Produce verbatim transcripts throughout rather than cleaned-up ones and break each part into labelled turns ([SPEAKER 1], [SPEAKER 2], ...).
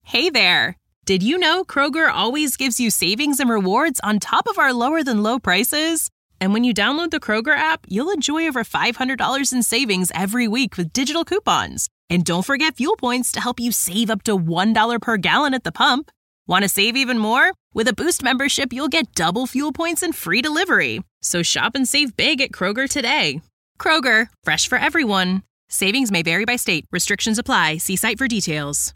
[SPEAKER 1] Hey there! Did you know Kroger always gives you savings and rewards on top of our lower-than-low prices? And when you download the Kroger app, you'll enjoy over five hundred dollars in savings every week with digital coupons. And don't forget fuel points to help you save up to one dollar per gallon at the pump. Want to save even more? With a Boost membership, you'll get double fuel points and free delivery. So shop and save big at Kroger today. Kroger, fresh for everyone. Savings may vary by state. Restrictions apply. See site for details.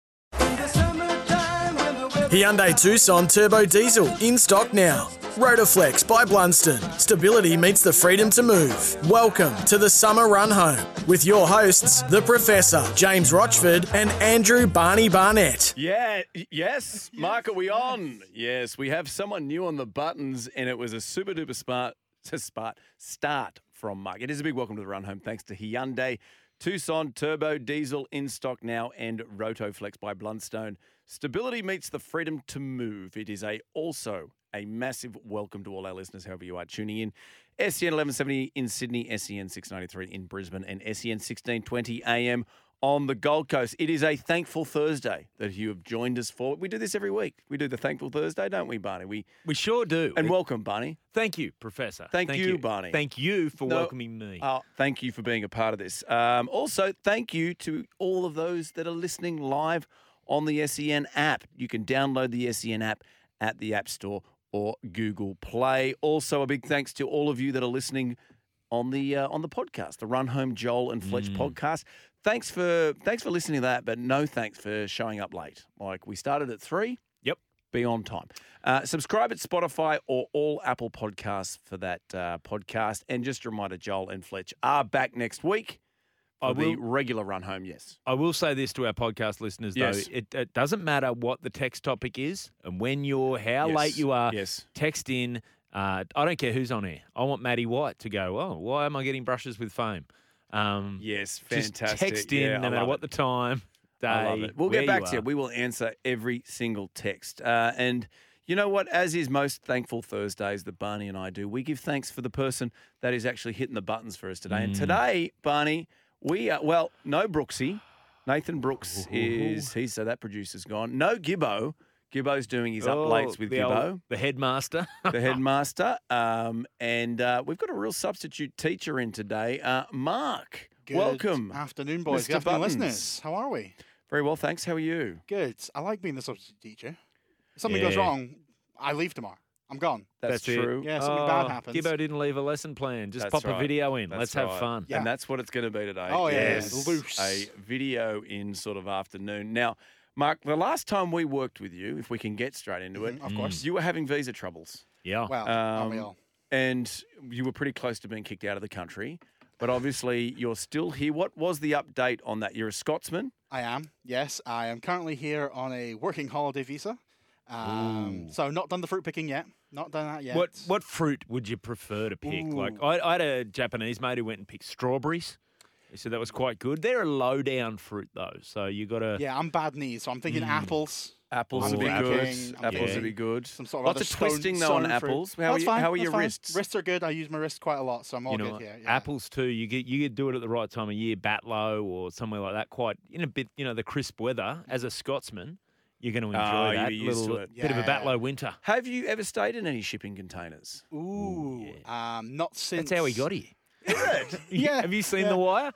[SPEAKER 2] Hyundai Tucson Turbo Diesel in stock now. Rotoflex by Blunston. Stability meets the freedom to move. Welcome to the Summer Run Home with your hosts, The Professor, James Rochford and Andrew Barney Barnett.
[SPEAKER 3] Yeah, yes, Mark, are we on? Yes, we have someone new on the buttons and it was a super duper smart, smart start from Mark. It is a big welcome to the Run Home thanks to Hyundai Tucson Turbo Diesel in stock now and Rotoflex by Blundstone. Stability meets the freedom to move. It is a also a massive welcome to all our listeners, however you are tuning in. S E N eleven seventy in Sydney, S E N six ninety-three in Brisbane, and S E N sixteen twenty A M on the Gold Coast. It is a thankful Thursday that you have joined us for. We do this every week. We do the Thankful Thursday, don't we, Barney? We
[SPEAKER 4] we sure do.
[SPEAKER 3] And welcome, Barney.
[SPEAKER 4] Thank you, Professor.
[SPEAKER 3] Thank, thank you, you, Barney.
[SPEAKER 4] Thank you for
[SPEAKER 3] no,
[SPEAKER 4] welcoming me.
[SPEAKER 3] Uh, thank you for being a part of this. Um, also, thank you to all of those that are listening live on the S E N app. You can download the S E N app at the App Store or Google Play. Also, a big thanks to all of you that are listening on the uh, on the podcast, the Run Home Joel and Fletch mm. podcast. Thanks for thanks for listening to that, but no thanks for showing up late. Like we started at three.
[SPEAKER 4] Yep.
[SPEAKER 3] Be on time. Uh, subscribe at Spotify or all Apple Podcasts for that uh, podcast. And just a reminder, Joel and Fletch are back next week. For I will, the regular Run Home, yes.
[SPEAKER 4] I will say this to our podcast listeners, though.
[SPEAKER 3] Yes.
[SPEAKER 4] It, it doesn't matter what the text topic is and when you're, how
[SPEAKER 3] yes.
[SPEAKER 4] late you are,
[SPEAKER 3] yes.
[SPEAKER 4] text in. Uh, I don't care who's on air. I want Maddie White to go, oh, why am I getting brushes with foam? Um,
[SPEAKER 3] yes,
[SPEAKER 4] just
[SPEAKER 3] fantastic.
[SPEAKER 4] text in
[SPEAKER 3] yeah,
[SPEAKER 4] no matter what
[SPEAKER 3] it.
[SPEAKER 4] the time, day,
[SPEAKER 3] I love it. We'll get back to
[SPEAKER 4] you.
[SPEAKER 3] you. We will answer every single text. Uh, and you know what? As is most Thankful Thursdays that Barney and I do, we give thanks for the person that is actually hitting the buttons for us today. Mm. And today, Barney... We are, well, no Brooksy. Nathan Brooks Ooh. is, he's, so that producer's gone. No Gibbo. Gibbo's doing his
[SPEAKER 4] oh,
[SPEAKER 3] up-lates with
[SPEAKER 4] the
[SPEAKER 3] Gibbo.
[SPEAKER 4] Old, the headmaster.
[SPEAKER 3] the headmaster. Um, and uh, we've got a real substitute teacher in today. Uh, Mark,
[SPEAKER 5] Good
[SPEAKER 3] welcome.
[SPEAKER 5] afternoon, boys.
[SPEAKER 3] Mister
[SPEAKER 5] Good afternoon,
[SPEAKER 3] Buttons.
[SPEAKER 5] listeners. How are we?
[SPEAKER 3] Very well, thanks. How are you?
[SPEAKER 5] Good. I like being the substitute teacher. If something
[SPEAKER 4] yeah.
[SPEAKER 5] goes wrong, I leave tomorrow. I'm gone.
[SPEAKER 3] That's,
[SPEAKER 4] that's
[SPEAKER 3] true.
[SPEAKER 5] It. Yeah, something
[SPEAKER 4] oh,
[SPEAKER 5] bad happens.
[SPEAKER 4] Gibbo didn't leave a lesson plan. Just
[SPEAKER 3] that's
[SPEAKER 4] pop
[SPEAKER 3] right.
[SPEAKER 4] a video in.
[SPEAKER 3] That's
[SPEAKER 4] Let's
[SPEAKER 3] right.
[SPEAKER 4] have fun.
[SPEAKER 5] Yeah.
[SPEAKER 3] And that's what it's going to be today.
[SPEAKER 5] Oh, yeah.
[SPEAKER 3] Yes.
[SPEAKER 5] Loose.
[SPEAKER 3] A video in sort of afternoon. Now, Mark, the last time we worked with you, if we can get straight into
[SPEAKER 5] mm-hmm,
[SPEAKER 3] it,
[SPEAKER 5] of course,
[SPEAKER 3] you were having visa troubles.
[SPEAKER 4] Yeah.
[SPEAKER 5] Well,
[SPEAKER 3] Um,
[SPEAKER 5] aren't we all?
[SPEAKER 3] And you were pretty close to being kicked out of the country. But obviously, you're still here. What was the update on that? You're a Scotsman?
[SPEAKER 5] I am, yes. I am currently here on a working holiday visa. Um, so not done the fruit picking yet. Not done that yet.
[SPEAKER 4] What what fruit would you prefer to pick?
[SPEAKER 5] Ooh.
[SPEAKER 4] Like I, I had a Japanese mate who went and picked strawberries. He said that was quite good. They're a low down fruit though, so you got to.
[SPEAKER 5] Yeah, I'm bad knees, so I'm thinking
[SPEAKER 4] Mm.
[SPEAKER 5] apples.
[SPEAKER 3] Apples
[SPEAKER 5] I'm
[SPEAKER 3] would be
[SPEAKER 5] thinking-
[SPEAKER 3] good.
[SPEAKER 5] I'm
[SPEAKER 3] Apples
[SPEAKER 4] yeah.
[SPEAKER 3] would be good.
[SPEAKER 5] Some sort of
[SPEAKER 3] Lots
[SPEAKER 5] other
[SPEAKER 3] of
[SPEAKER 5] stone-
[SPEAKER 3] twisting though on
[SPEAKER 5] stone fruit.
[SPEAKER 3] apples. How are,
[SPEAKER 5] That's
[SPEAKER 3] you,
[SPEAKER 5] fine,
[SPEAKER 3] how are
[SPEAKER 5] that's
[SPEAKER 3] your
[SPEAKER 5] fine.
[SPEAKER 3] wrists?
[SPEAKER 5] Wrists are good. I use my wrists quite a lot, so I'm all
[SPEAKER 4] You know,
[SPEAKER 5] good here. Yeah.
[SPEAKER 4] apples too. You get you could do it at the right time of year, Batlow or somewhere like that. Quite in a bit, you know, the crisp weather. As a Scotsman, you're going to enjoy
[SPEAKER 3] Oh, you'll
[SPEAKER 4] that
[SPEAKER 3] be used
[SPEAKER 4] little
[SPEAKER 3] to it.
[SPEAKER 4] bit of a
[SPEAKER 5] Yeah.
[SPEAKER 4] Batlow winter.
[SPEAKER 3] Have you ever stayed in any shipping containers?
[SPEAKER 5] Ooh, um, not since.
[SPEAKER 4] That's how we got here.
[SPEAKER 5] Yeah.
[SPEAKER 4] Have you seen
[SPEAKER 5] yeah.
[SPEAKER 4] The Wire?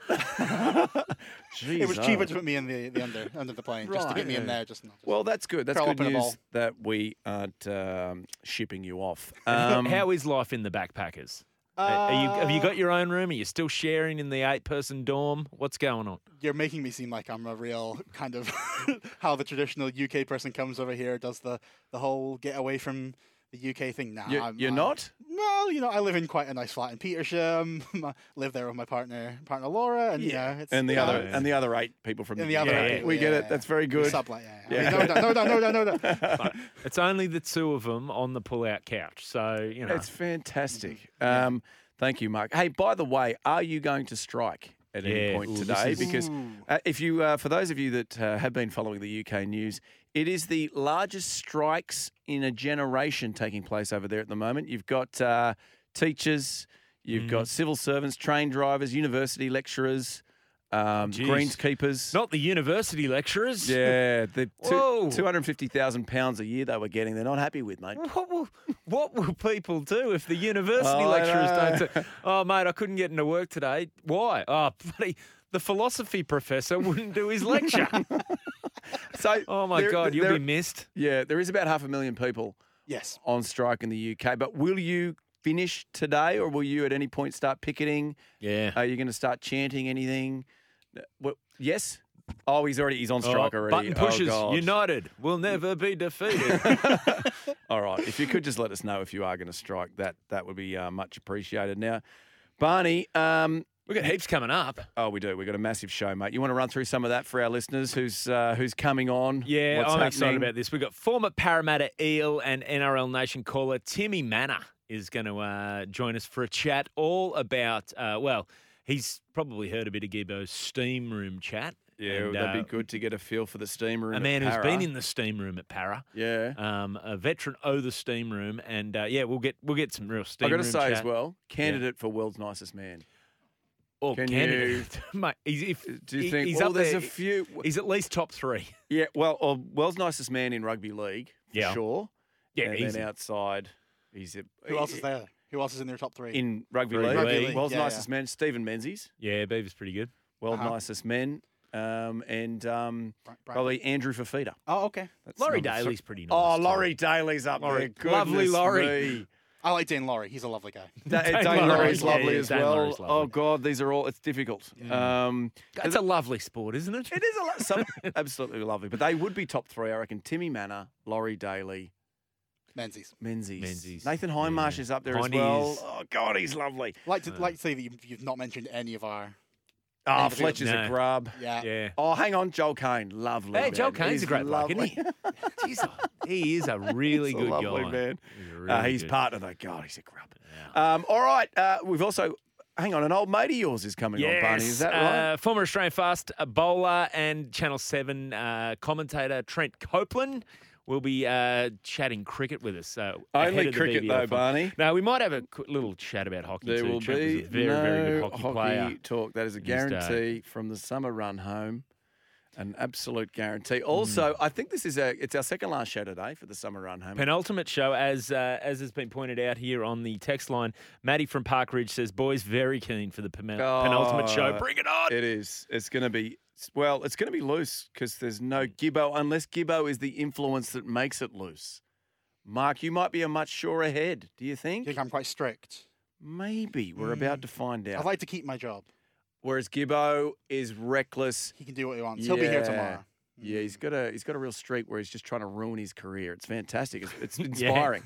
[SPEAKER 3] Jeez,
[SPEAKER 5] It was
[SPEAKER 3] oh.
[SPEAKER 5] cheaper to put me in the, the under under the plane just to
[SPEAKER 3] Right,
[SPEAKER 5] get me in
[SPEAKER 3] yeah.
[SPEAKER 5] there. Just not.
[SPEAKER 3] Well, that's good. That's
[SPEAKER 5] Curl
[SPEAKER 3] good
[SPEAKER 5] up in a
[SPEAKER 3] news
[SPEAKER 5] ball.
[SPEAKER 3] that we aren't um, shipping you off. Um,
[SPEAKER 4] How is life in the backpackers? Are you, have you got your own room? Are you still sharing in the eight-person dorm? What's going on?
[SPEAKER 5] You're making me seem like I'm a real kind of how the traditional U K person comes over here, does the, the whole get away from the U K thing. Now
[SPEAKER 3] You-
[SPEAKER 5] I'm,
[SPEAKER 3] you're
[SPEAKER 5] I'm-
[SPEAKER 3] not?
[SPEAKER 5] Well, you know, I live in quite a nice flat in Petersham. I live there with my partner, partner Laura, and
[SPEAKER 3] Yeah.
[SPEAKER 5] you know, it's,
[SPEAKER 3] and the
[SPEAKER 5] you
[SPEAKER 3] other
[SPEAKER 5] know,
[SPEAKER 3] and the other eight people from
[SPEAKER 5] and the other
[SPEAKER 4] Yeah,
[SPEAKER 5] eight
[SPEAKER 4] yeah.
[SPEAKER 5] people,
[SPEAKER 3] we get
[SPEAKER 5] yeah,
[SPEAKER 3] it. That's very
[SPEAKER 5] yeah.
[SPEAKER 3] good.
[SPEAKER 5] Sublet, yeah.
[SPEAKER 3] Yeah.
[SPEAKER 5] yeah. I mean, no, no, no, no, no, no, no.
[SPEAKER 4] It's only the two of them on the pull-out couch, so you know.
[SPEAKER 3] It's fantastic. Um, thank you, Mark. Hey, by the way, are you going to strike at any
[SPEAKER 4] Yeah.
[SPEAKER 3] point
[SPEAKER 4] Ooh, this
[SPEAKER 3] today?
[SPEAKER 4] is-
[SPEAKER 3] Because
[SPEAKER 5] Ooh.
[SPEAKER 3] uh, if you, uh, for those of you that uh, have been following the U K news, it is the largest strikes in a generation taking place over there at the moment. You've got uh, teachers, you've
[SPEAKER 4] Mm.
[SPEAKER 3] got civil servants, train drivers, university lecturers. Um,
[SPEAKER 4] Jeez.
[SPEAKER 3] greenskeepers.
[SPEAKER 4] Not the university lecturers.
[SPEAKER 3] Yeah, the
[SPEAKER 4] Whoa.
[SPEAKER 3] two, two hundred fifty thousand pounds a year they were getting. They're not happy with, mate.
[SPEAKER 4] What will, what will people do if the university
[SPEAKER 3] Oh, I
[SPEAKER 4] lecturers
[SPEAKER 3] know.
[SPEAKER 4] don't say, oh, mate, I couldn't get into work today. Why? Oh, bloody, the philosophy professor wouldn't do his lecture.
[SPEAKER 3] So,
[SPEAKER 4] Oh, my
[SPEAKER 3] there-
[SPEAKER 4] God, you'll
[SPEAKER 3] there-
[SPEAKER 4] be missed.
[SPEAKER 3] Yeah, there is about half a million people
[SPEAKER 5] Yes.
[SPEAKER 3] on strike in the U K. But will you finish today, or will you at any point start picketing?
[SPEAKER 4] Yeah.
[SPEAKER 3] Are you going to start chanting anything? Uh, Well, yes. Oh, he's already he's on strike
[SPEAKER 4] Oh,
[SPEAKER 3] already.
[SPEAKER 4] Button pushers,
[SPEAKER 3] Oh, God.
[SPEAKER 4] united, will never be defeated.
[SPEAKER 3] All right. If you could just let us know if you are going to strike, that that would be uh, much appreciated. Now, Barney, um,
[SPEAKER 4] We've got heaps coming up.
[SPEAKER 3] oh, we do. We've got a massive show, mate. You want to run through some of that for our listeners? Who's uh, who's coming on?
[SPEAKER 4] Yeah,
[SPEAKER 3] What's
[SPEAKER 4] I'm excited
[SPEAKER 3] happening?
[SPEAKER 4] about this. We've got former Parramatta Eel and N R L Nation caller Timmy Manor is going to uh, join us for a chat all about, uh, well, he's probably heard a bit of Gibbo's steam room chat.
[SPEAKER 3] Yeah,
[SPEAKER 4] and,
[SPEAKER 3] that'd
[SPEAKER 4] uh,
[SPEAKER 3] be good to get a feel for the steam room.
[SPEAKER 4] A
[SPEAKER 3] at
[SPEAKER 4] man who's
[SPEAKER 3] Para.
[SPEAKER 4] been in the steam room at Para.
[SPEAKER 3] Yeah.
[SPEAKER 4] Um, a veteran of the steam room, and uh, yeah, we'll get we'll get some real steam
[SPEAKER 3] I got to
[SPEAKER 4] room
[SPEAKER 3] say
[SPEAKER 4] chat.
[SPEAKER 3] as well, candidate for world's nicest man.
[SPEAKER 4] Oh,
[SPEAKER 3] Can
[SPEAKER 4] candidate. Mate, he's, if,
[SPEAKER 3] Do you
[SPEAKER 4] he-
[SPEAKER 3] think?
[SPEAKER 4] he's
[SPEAKER 3] well,
[SPEAKER 4] up
[SPEAKER 3] there's
[SPEAKER 4] there.
[SPEAKER 3] a few.
[SPEAKER 4] He's at least top three.
[SPEAKER 3] Yeah. Well, or world's nicest man in rugby league, for
[SPEAKER 4] Yeah.
[SPEAKER 3] sure.
[SPEAKER 4] Yeah,
[SPEAKER 3] and
[SPEAKER 4] easy.
[SPEAKER 3] then outside, he's a,
[SPEAKER 5] Who else is there? Who else is in their top three?
[SPEAKER 3] in rugby,
[SPEAKER 4] Rugby
[SPEAKER 3] league?
[SPEAKER 4] league.
[SPEAKER 5] League,
[SPEAKER 3] World's
[SPEAKER 5] yeah,
[SPEAKER 3] nicest man, Stephen Menzies.
[SPEAKER 4] Yeah, Beaver's pretty good.
[SPEAKER 3] World
[SPEAKER 5] Uh-huh.
[SPEAKER 3] nicest men, um, and um,
[SPEAKER 5] Bra- Bra-
[SPEAKER 3] probably Andrew Fafita.
[SPEAKER 5] Oh, okay.
[SPEAKER 3] That's
[SPEAKER 4] Laurie
[SPEAKER 3] number three.
[SPEAKER 4] Daly's pretty nice.
[SPEAKER 3] Oh,
[SPEAKER 4] too.
[SPEAKER 3] Laurie Daly's up
[SPEAKER 4] Laurie-
[SPEAKER 3] there.
[SPEAKER 4] lovely
[SPEAKER 3] Goodness
[SPEAKER 4] Laurie.
[SPEAKER 3] me.
[SPEAKER 5] I like Dane Laurie. He's a lovely guy.
[SPEAKER 3] Da-
[SPEAKER 4] Dane
[SPEAKER 3] Dane
[SPEAKER 4] Laurie's
[SPEAKER 3] Laurie's
[SPEAKER 4] lovely.
[SPEAKER 3] lovely
[SPEAKER 4] Yeah,
[SPEAKER 3] as
[SPEAKER 4] Dane
[SPEAKER 3] well.
[SPEAKER 4] Laurie's lovely.
[SPEAKER 3] Oh God, these are all. It's difficult. Um,
[SPEAKER 4] It's a lovely sport, isn't it?
[SPEAKER 3] it is a lot. Some, absolutely lovely, but they would be top three. I reckon. Timmy Manor, Laurie Daly,
[SPEAKER 5] Menzies.
[SPEAKER 3] Menzies,
[SPEAKER 4] Menzies,
[SPEAKER 3] Nathan Hindmarsh
[SPEAKER 4] yeah.
[SPEAKER 3] is up there as
[SPEAKER 4] Hindy
[SPEAKER 3] well.
[SPEAKER 4] is-
[SPEAKER 3] Oh God, he's lovely.
[SPEAKER 5] Like to like to say that you've, you've not mentioned any of our.
[SPEAKER 3] Oh,
[SPEAKER 5] Menzies.
[SPEAKER 3] Fletcher's
[SPEAKER 4] No.
[SPEAKER 3] a grub.
[SPEAKER 5] Yeah.
[SPEAKER 4] Yeah.
[SPEAKER 3] Oh, hang on, Joel Kane, lovely.
[SPEAKER 4] Hey, Joel
[SPEAKER 3] man.
[SPEAKER 4] Kane's
[SPEAKER 3] He's
[SPEAKER 4] a great bloke,
[SPEAKER 3] lovely.
[SPEAKER 4] isn't he? Jeez, he is a really
[SPEAKER 3] He's a
[SPEAKER 4] good
[SPEAKER 3] lovely
[SPEAKER 4] guy.
[SPEAKER 3] man.
[SPEAKER 4] He's, a
[SPEAKER 3] Uh,
[SPEAKER 4] really
[SPEAKER 3] he's
[SPEAKER 4] good-
[SPEAKER 3] part of the. God, he's a grub.
[SPEAKER 4] Yeah.
[SPEAKER 3] Um, all right, uh, we've also. Hang on, an old mate of yours is coming on, Barney. Is that right?
[SPEAKER 4] Uh, former Australian fast uh, bowler and Channel seven uh, commentator Trent Copeland will be uh, chatting cricket with us. Uh, ahead
[SPEAKER 3] Only
[SPEAKER 4] of the
[SPEAKER 3] cricket
[SPEAKER 4] B B L
[SPEAKER 3] though,
[SPEAKER 4] final.
[SPEAKER 3] Barney.
[SPEAKER 4] No, we might have a qu- little chat about hockey
[SPEAKER 3] There
[SPEAKER 4] too.
[SPEAKER 3] will
[SPEAKER 4] Trent
[SPEAKER 3] be
[SPEAKER 4] was a very,
[SPEAKER 3] no
[SPEAKER 4] very good hockey,
[SPEAKER 3] hockey
[SPEAKER 4] player.
[SPEAKER 3] talk. That is a
[SPEAKER 4] in his day.
[SPEAKER 3] guarantee from the summer run home. An absolute guarantee. Also, I think this is a it's our second last show today for the summer run home.
[SPEAKER 4] Penultimate show, as uh, as has been pointed out here on the text line. Maddie from Park Ridge says, "Boys, very keen for the pen- penultimate show.
[SPEAKER 3] Oh,
[SPEAKER 4] Bring it on!"
[SPEAKER 3] It is. It's going to be well. It's going to be loose because there's no Gibbo unless Gibbo is the influence that makes it loose. Mark, you might be a much surer head. Do you
[SPEAKER 5] I
[SPEAKER 3] think?
[SPEAKER 5] think I'm quite strict.
[SPEAKER 3] Maybe we're about to find out.
[SPEAKER 5] I'd like to keep my job.
[SPEAKER 3] Whereas Gibbo is reckless.
[SPEAKER 5] He can do what he wants. He'll be here
[SPEAKER 3] Yeah.
[SPEAKER 5] tomorrow.
[SPEAKER 3] Yeah, he's got a he's got a real streak where he's just trying to ruin his career. It's fantastic. It's, it's
[SPEAKER 4] Yeah.
[SPEAKER 3] inspiring.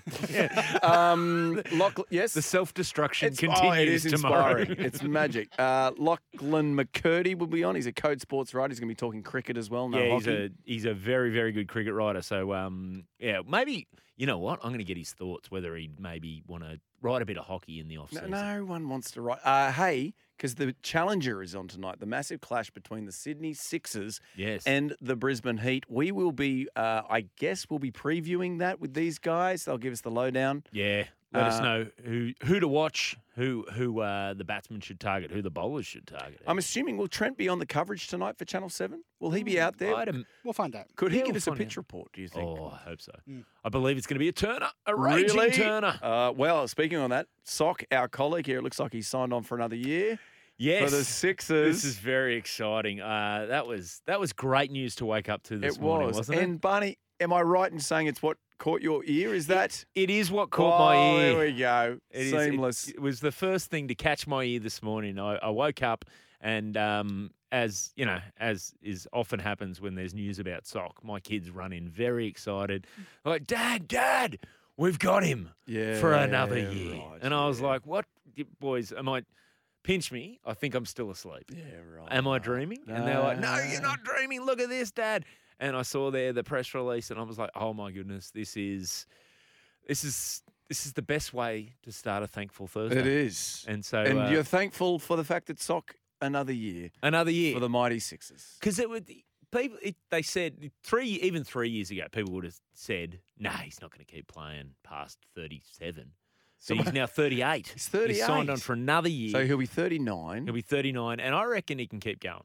[SPEAKER 3] um, Lock, yes,
[SPEAKER 4] The self-destruction
[SPEAKER 3] It's-
[SPEAKER 4] continues
[SPEAKER 3] oh, it is
[SPEAKER 4] tomorrow.
[SPEAKER 3] inspiring. It's magic. Uh, Lachlan McCurdy will be on. He's a Code Sports writer. He's going to be talking cricket as well. No
[SPEAKER 4] yeah, he's
[SPEAKER 3] hockey.
[SPEAKER 4] a he's a very very good cricket writer. So um, yeah, maybe you know what? I'm going to get his thoughts whether he'd maybe want to write a bit of hockey in the off
[SPEAKER 3] no,
[SPEAKER 4] season.
[SPEAKER 3] no one wants to write. Uh, hey, because the Challenger is on tonight. The massive clash between the Sydney Sixers
[SPEAKER 4] Yes.
[SPEAKER 3] and the Brisbane Heat. We will be, uh, I guess, we'll be previewing that with these guys. They'll give us the lowdown.
[SPEAKER 4] Yeah. Let us
[SPEAKER 3] Uh,
[SPEAKER 4] know who who to watch, who who uh, the batsmen should target, who the bowlers should target.
[SPEAKER 3] I'm assuming, will Trent be on the coverage tonight for Channel seven? Will he be out there?
[SPEAKER 4] I'd im-
[SPEAKER 5] We'll find out.
[SPEAKER 3] Could he
[SPEAKER 4] Yeah,
[SPEAKER 3] give
[SPEAKER 4] we'll
[SPEAKER 3] us a
[SPEAKER 4] find
[SPEAKER 3] pitch
[SPEAKER 4] out.
[SPEAKER 3] report, do you think?
[SPEAKER 4] Oh, I hope so.
[SPEAKER 5] Mm.
[SPEAKER 4] I believe it's going to be a Turner, a raging
[SPEAKER 3] Really?
[SPEAKER 4] Turner.
[SPEAKER 3] Uh, well, speaking on that, Sock, our colleague here, it looks like he's signed on for another year
[SPEAKER 4] Yes,
[SPEAKER 3] for the Sixers.
[SPEAKER 4] this is very exciting. Uh, that was that was great news to wake up to this
[SPEAKER 3] it
[SPEAKER 4] morning,
[SPEAKER 3] was.
[SPEAKER 4] wasn't
[SPEAKER 3] and
[SPEAKER 4] it?
[SPEAKER 3] Barney, am I right in saying it's what caught your ear? Is that?
[SPEAKER 4] It is what caught
[SPEAKER 3] oh,
[SPEAKER 4] my ear.
[SPEAKER 3] There we go.
[SPEAKER 4] It is-
[SPEAKER 3] Seamless.
[SPEAKER 4] it, it was the first thing to catch my ear this morning. I, I woke up and, um, as you know, as is often happens when there's news about Sock, my kids run in very excited, like, "Dad, Dad, we've got him
[SPEAKER 3] yeah,
[SPEAKER 4] for another year."
[SPEAKER 3] right,
[SPEAKER 4] and I was
[SPEAKER 3] yeah.
[SPEAKER 4] like, "What, boys? Am I pinch me? I think I'm still asleep.
[SPEAKER 3] Yeah, right.
[SPEAKER 4] Am I dreaming?" And they're like, "No,
[SPEAKER 3] No.
[SPEAKER 4] you're not dreaming. Look at this, Dad." And I saw there the press release, and I was like, "Oh my goodness, this is." This is this is the best way to start a Thankful Thursday.
[SPEAKER 3] It is.
[SPEAKER 4] And so
[SPEAKER 3] And
[SPEAKER 4] uh,
[SPEAKER 3] you're thankful for the fact that Sock another year
[SPEAKER 4] another year
[SPEAKER 3] for the mighty Sixers.
[SPEAKER 4] because it would people. It, they said three even three years ago, people would have said, "Nah, he's not going to keep playing past thirty-seven." So he's now thirty-eight.
[SPEAKER 3] He's
[SPEAKER 4] He's signed on
[SPEAKER 3] thirty-eight.
[SPEAKER 4] for another year.
[SPEAKER 3] So he'll be thirty-nine.
[SPEAKER 4] He'll be thirty-nine, and I reckon he can keep going.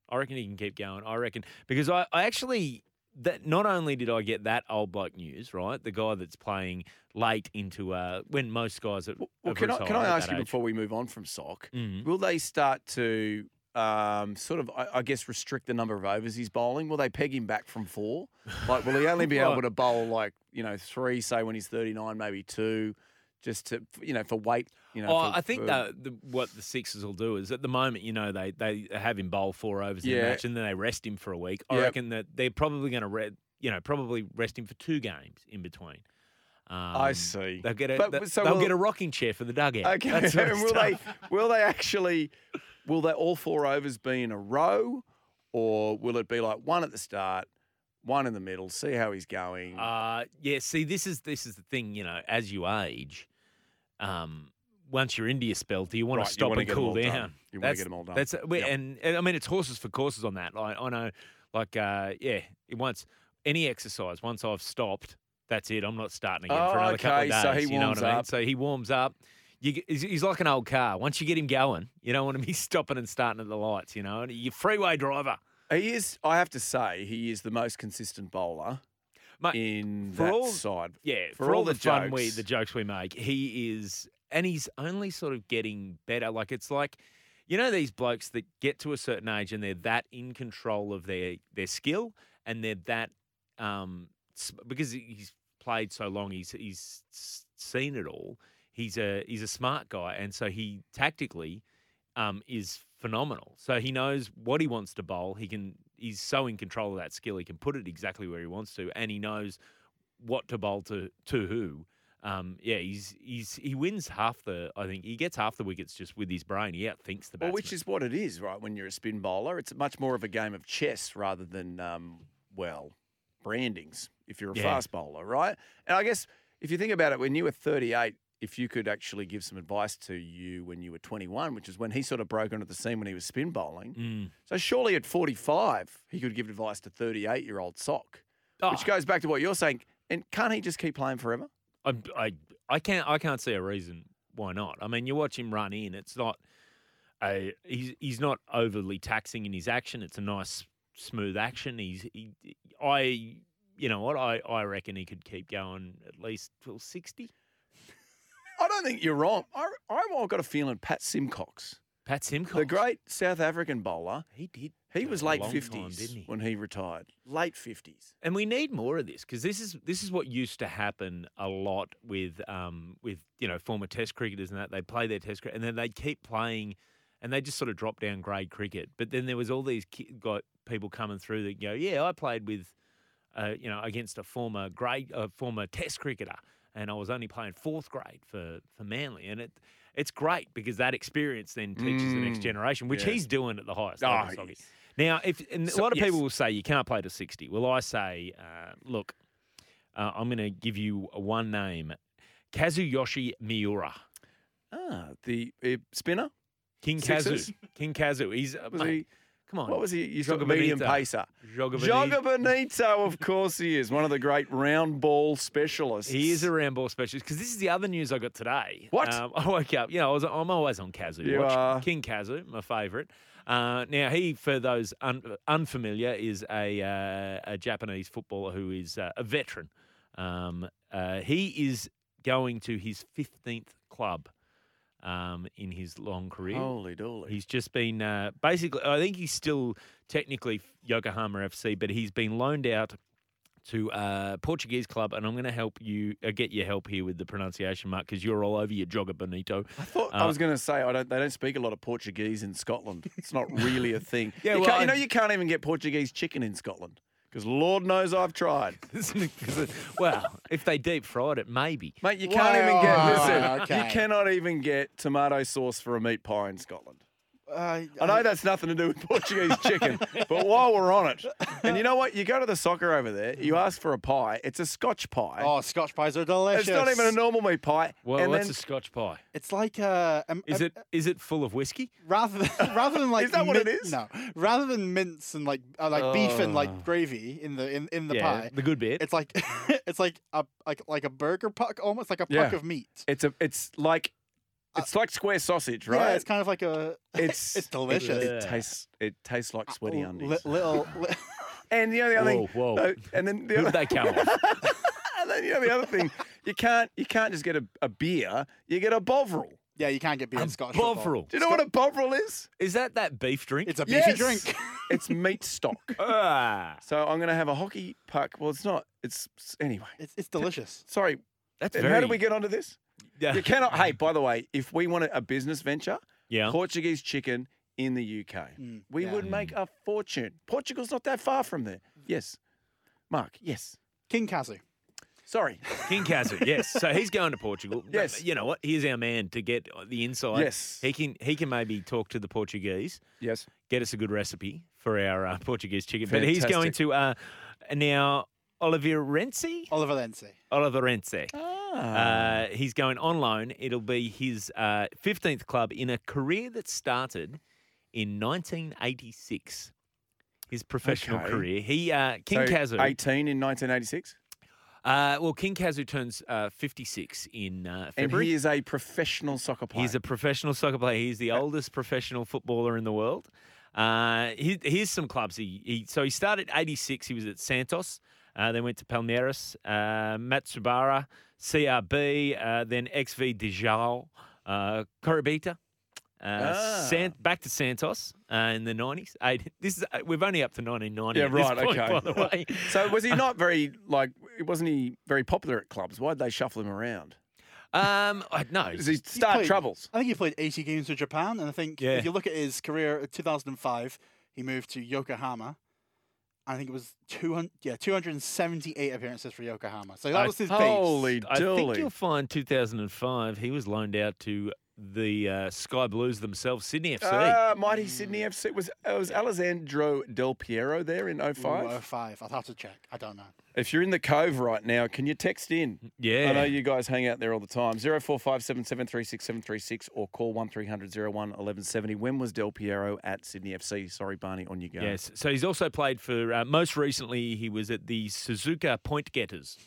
[SPEAKER 4] I reckon he can keep going. I reckon because I, I actually that not only did I get that old bloke news, right? The guy that's playing late into uh, when most guys are.
[SPEAKER 3] Well, well can I can I ask you age. before we move on from sock?
[SPEAKER 4] Mm-hmm.
[SPEAKER 3] Will they start to um, sort of, I, I guess, restrict the number of overs he's bowling? Will they peg him back from four? Like, will he only be
[SPEAKER 4] well,
[SPEAKER 3] able to bowl like you know three, say when he's thirty-nine, maybe two? Just to, you know, for weight, you know.
[SPEAKER 4] Oh,
[SPEAKER 3] for,
[SPEAKER 4] I think
[SPEAKER 3] for...
[SPEAKER 4] that the, what the Sixers will do is at the moment, you know, they, they have him bowl four overs in
[SPEAKER 3] yeah.
[SPEAKER 4] a match and then they rest him for a week. I
[SPEAKER 3] yep.
[SPEAKER 4] reckon that they're probably going to, re- you know, probably rest him for two games in between. Um,
[SPEAKER 3] I see.
[SPEAKER 4] They'll get a
[SPEAKER 3] but,
[SPEAKER 4] they,
[SPEAKER 3] so
[SPEAKER 4] they'll
[SPEAKER 3] will...
[SPEAKER 4] get a rocking chair for the dugout.
[SPEAKER 3] Okay.
[SPEAKER 4] That sort of
[SPEAKER 3] and will
[SPEAKER 4] stuff.
[SPEAKER 3] they will they actually will they all four overs be in a row, or will it be like one at the start, one in the middle, see how he's going?
[SPEAKER 4] Uh, yeah. See, this is this is the thing. You know, as you age. Um, once you're into your spell, do you want
[SPEAKER 3] right,
[SPEAKER 4] to stop and cool down?
[SPEAKER 3] Done. You want to get them all done.
[SPEAKER 4] That's
[SPEAKER 3] yep.
[SPEAKER 4] and, and I mean it's horses for courses on that. Like, I know, like uh, yeah, once any exercise, once I've stopped, that's it. I'm not starting again
[SPEAKER 3] oh,
[SPEAKER 4] for another
[SPEAKER 3] okay.
[SPEAKER 4] couple of days.
[SPEAKER 3] So he
[SPEAKER 4] you know
[SPEAKER 3] warms
[SPEAKER 4] what I mean?
[SPEAKER 3] up.
[SPEAKER 4] So he warms up. You, get- he's, he's like an old car. Once you get him going, you don't want to be stopping and starting at the lights. You know, and you're freeway driver.
[SPEAKER 3] He is. I have to say, he is the most consistent bowler.
[SPEAKER 4] Mate,
[SPEAKER 3] in
[SPEAKER 4] for
[SPEAKER 3] that
[SPEAKER 4] all,
[SPEAKER 3] side.
[SPEAKER 4] Yeah,
[SPEAKER 3] for,
[SPEAKER 4] for,
[SPEAKER 3] all,
[SPEAKER 4] all
[SPEAKER 3] the,
[SPEAKER 4] the fun
[SPEAKER 3] jokes.
[SPEAKER 4] we the jokes we make, he is, and he's only sort of getting better. Like it's like, you know, these blokes that get to a certain age and they're that in control of their their skill, and they're that um because he's played so long, he's he's seen it all. He's a he's a smart guy, and so he tactically um is phenomenal. So he knows what he wants to bowl. He can. He's so in control of that skill. He can put it exactly where he wants to, and he knows what to bowl to to who. Um, yeah, he's he's he wins half the. I think he gets half the wickets just with his brain. He outthinks the batsman.
[SPEAKER 3] Well, which is what it is, right? When you're a spin bowler, it's much more of a game of chess rather than um, well, brandings. If you're a
[SPEAKER 4] Yeah.
[SPEAKER 3] fast bowler, right? And I guess if you think about it, when you were thirty-eight. If you could actually give some advice to you when you were twenty-one, which is when he sort of broke onto the scene when he was spin bowling.
[SPEAKER 4] Mm.
[SPEAKER 3] So surely at forty-five, he could give advice to thirty-eight-year-old Sock,
[SPEAKER 4] Oh.
[SPEAKER 3] which goes back to what you're saying. And can't he just keep playing forever?
[SPEAKER 4] I, I I can't I can't see a reason why not. I mean, you watch him run in. It's not a he's he's not overly taxing in his action. It's a nice smooth action. He's he, I you know what I, I reckon he could keep going at least till sixty.
[SPEAKER 3] I don't think you're wrong. I, I've got a feeling Pat Simcox,
[SPEAKER 4] Pat Simcox,
[SPEAKER 3] the great South African bowler,
[SPEAKER 4] he did.
[SPEAKER 3] he
[SPEAKER 4] for
[SPEAKER 3] was
[SPEAKER 4] a
[SPEAKER 3] late
[SPEAKER 4] long time,
[SPEAKER 3] fifties
[SPEAKER 4] didn't he?
[SPEAKER 3] when he retired. Late fifties.
[SPEAKER 4] And we need more of this because this is this is what used to happen a lot with um with you know former Test cricketers and that they play their Test cricket and then they'd keep playing, and they just sort of drop down grade cricket. But then there was all these ki- got people coming through that go, yeah, I played with, uh, you know, against a former grade, uh, former Test cricketer, and I was only playing fourth grade for for Manly, and it it's great because that experience then teaches the next
[SPEAKER 3] Mm,
[SPEAKER 4] generation, which
[SPEAKER 3] yeah.
[SPEAKER 4] he's doing at the highest
[SPEAKER 3] Oh,
[SPEAKER 4] level. Soggy.
[SPEAKER 3] yes.
[SPEAKER 4] Now, if and
[SPEAKER 3] So-
[SPEAKER 4] a lot of
[SPEAKER 3] yes.
[SPEAKER 4] people will say you can't play to sixty. Well, I say, uh, look, uh, I'm going to give you one name, Kazuyoshi Miura,
[SPEAKER 3] Ah, the uh, spinner?
[SPEAKER 4] King
[SPEAKER 3] Sixers?
[SPEAKER 4] Kazu, King Kazu. He's uh,
[SPEAKER 3] Was
[SPEAKER 4] mate,
[SPEAKER 3] he,
[SPEAKER 4] come on,
[SPEAKER 3] what was he? He's got
[SPEAKER 4] Joga
[SPEAKER 3] medium
[SPEAKER 4] Bonito.
[SPEAKER 3] pacer.
[SPEAKER 4] Joga
[SPEAKER 3] Joga
[SPEAKER 4] Bonito.
[SPEAKER 3] Bonito, of course he is. One of the great round ball specialists.
[SPEAKER 4] He is a round ball specialist because this is the other news I got today.
[SPEAKER 3] What?
[SPEAKER 4] Um, I woke up, you know, I was, I'm always on Kazu.
[SPEAKER 3] You
[SPEAKER 4] Watch.
[SPEAKER 3] are.
[SPEAKER 4] King Kazu, my favourite. Uh, now, he, for those un- unfamiliar, is a, uh, a Japanese footballer who is uh, a veteran. Um, uh, he is going to his fifteenth club um, in his long career.
[SPEAKER 3] Holy dooly.
[SPEAKER 4] He's just been uh, basically, I think he's still technically Yokohama F C, but he's been loaned out to a Portuguese club, and I'm going to help you uh, get your help here with the pronunciation, Mark, because you're all over your Joga Bonito.
[SPEAKER 3] I thought I
[SPEAKER 4] Uh,
[SPEAKER 3] was going to say I don't. They don't speak a lot of Portuguese in Scotland. It's not really a thing.
[SPEAKER 4] Yeah,
[SPEAKER 3] you,
[SPEAKER 4] well,
[SPEAKER 3] can't, you
[SPEAKER 4] I-
[SPEAKER 3] know you can't even get Portuguese chicken in Scotland because Lord knows I've tried.
[SPEAKER 4] Well, if they deep fried it, maybe.
[SPEAKER 3] Mate, you can't even get.
[SPEAKER 5] Wow,
[SPEAKER 3] Listen,
[SPEAKER 5] okay.
[SPEAKER 3] you cannot even get tomato sauce for a meat pie in Scotland.
[SPEAKER 5] Uh,
[SPEAKER 3] I know that's nothing to do with Portuguese chicken, but while we're on it, and you know what? You go to the soccer over there, you ask for a pie. It's a Scotch pie.
[SPEAKER 5] Oh, Scotch pies are delicious.
[SPEAKER 3] it's not even a normal meat pie.
[SPEAKER 4] Well,
[SPEAKER 3] and
[SPEAKER 4] what's
[SPEAKER 3] then,
[SPEAKER 4] a Scotch pie?
[SPEAKER 5] It's like uh, um,
[SPEAKER 4] Is
[SPEAKER 5] um,
[SPEAKER 4] it is it full of whiskey?
[SPEAKER 5] rather than rather than like
[SPEAKER 3] Is that what it
[SPEAKER 5] min-
[SPEAKER 3] is?
[SPEAKER 5] No, rather than mince and like uh, like beef and
[SPEAKER 3] Oh.
[SPEAKER 5] like gravy in the in, in the
[SPEAKER 4] yeah,
[SPEAKER 5] pie.
[SPEAKER 4] the good bit.
[SPEAKER 5] It's like it's like a like like a burger puck, almost like a puck
[SPEAKER 3] Yeah.
[SPEAKER 5] of meat.
[SPEAKER 3] it's a. It's like It's like square sausage, right?
[SPEAKER 5] Yeah, it's kind of like a.
[SPEAKER 3] It's
[SPEAKER 5] it's delicious.
[SPEAKER 3] It, it tastes it tastes like sweaty
[SPEAKER 5] Oh,
[SPEAKER 3] undies.
[SPEAKER 5] li- little. Li-
[SPEAKER 3] and you know the other
[SPEAKER 4] Whoa,
[SPEAKER 3] thing.
[SPEAKER 4] whoa.
[SPEAKER 3] no, and then the
[SPEAKER 4] Who
[SPEAKER 3] other,
[SPEAKER 4] did they come off?
[SPEAKER 3] and then you know the other thing. You can't you can't just get a, a beer. You get a bovril.
[SPEAKER 5] yeah, you can't get beer in
[SPEAKER 4] A
[SPEAKER 5] Scottish football.
[SPEAKER 4] bovril.
[SPEAKER 3] Do you know what a bovril is?
[SPEAKER 4] Is that that beef drink?
[SPEAKER 5] It's a beefy
[SPEAKER 3] Yes.
[SPEAKER 5] drink.
[SPEAKER 3] It's meat stock.
[SPEAKER 4] Ah,
[SPEAKER 3] So I'm going to have a hockey puck. Well, it's not. It's anyway.
[SPEAKER 5] It's it's delicious.
[SPEAKER 3] Sorry.
[SPEAKER 4] that's
[SPEAKER 3] How
[SPEAKER 4] very.
[SPEAKER 3] did we get onto this?
[SPEAKER 4] Yeah.
[SPEAKER 3] You cannot. Hey, by the way, if we want a business venture,
[SPEAKER 4] Yeah.
[SPEAKER 3] Portuguese chicken in the U K,
[SPEAKER 5] Mm,
[SPEAKER 3] we
[SPEAKER 5] yeah.
[SPEAKER 3] would make a fortune. Portugal's not that far from there. Yes. Mark, yes.
[SPEAKER 5] King Kazu.
[SPEAKER 3] Sorry.
[SPEAKER 4] King Kazu, yes. So he's going to Portugal. But
[SPEAKER 3] Yes.
[SPEAKER 4] You know what? Here's our man to get the insight.
[SPEAKER 3] Yes.
[SPEAKER 4] He can he can maybe talk to the Portuguese,
[SPEAKER 3] Yes.
[SPEAKER 4] get us a good recipe for our uh, Portuguese chicken. But he's going
[SPEAKER 3] Fantastic.
[SPEAKER 4] to uh, now Oliver Renzi.
[SPEAKER 5] Oliver Lenzi.
[SPEAKER 4] Oliver Renzi.
[SPEAKER 3] Ah.
[SPEAKER 4] Uh, he's going on loan. It'll be his uh, fifteenth club in a career that started in nineteen eighty-six. His professional
[SPEAKER 3] Okay.
[SPEAKER 4] career. He uh, King
[SPEAKER 3] So
[SPEAKER 4] Kazu.
[SPEAKER 3] eighteen in nineteen eighty-six.
[SPEAKER 4] Uh, well, King Kazu turns uh, fifty-six in uh,
[SPEAKER 3] And
[SPEAKER 4] February.
[SPEAKER 3] he is a professional soccer player.
[SPEAKER 4] He's a professional soccer player. He's the oldest professional footballer in the world. Uh, he, here's some clubs. He, he so he started eighty-six. He was at Santos. Uh, then went to Palmeiras, uh, Matsubara, C R B, uh, then X V Dijal, uh, Coribita. Uh,
[SPEAKER 3] Ah.
[SPEAKER 4] San, back to Santos uh, in the nineties. Eight, this is uh, we've only up to nineteen ninety.
[SPEAKER 3] Yeah,
[SPEAKER 4] at this
[SPEAKER 3] right,
[SPEAKER 4] point,
[SPEAKER 3] okay.
[SPEAKER 4] By the way,
[SPEAKER 3] So was he not very like? Wasn't he very popular at clubs? Why'd they shuffle him around?
[SPEAKER 4] um, I- no,
[SPEAKER 3] Does he start
[SPEAKER 5] played-
[SPEAKER 3] troubles?
[SPEAKER 5] I think he played eighty games with Japan, and I think
[SPEAKER 4] Yeah.
[SPEAKER 5] if you look at his career, in two thousand five, he moved to Yokohama. I think it was two hundred, yeah, two hundred seventy-eight appearances for Yokohama. So that
[SPEAKER 4] I-
[SPEAKER 5] was his base.
[SPEAKER 3] Holy
[SPEAKER 4] I think
[SPEAKER 3] dooly!
[SPEAKER 4] you'll find two thousand five. He was loaned out to the uh, Sky Blues themselves, Sydney F C.
[SPEAKER 3] Uh, mighty Sydney F C was uh, was Alessandro Del Piero there in oh
[SPEAKER 5] Ooh,
[SPEAKER 3] five.
[SPEAKER 5] oh five. I'll have to check. I don't know.
[SPEAKER 3] If you're in the Cove right now, can you text in?
[SPEAKER 4] yeah,
[SPEAKER 3] I know you guys hang out there all the time. Zero four five seven seven three six seven three six or call one three hundred oh one eleven seventy. When was Del Piero at Sydney F C? Sorry, Barney, on you go.
[SPEAKER 4] Yes. So he's also played for. Uh, most recently, he was at the Suzuka Point Getters.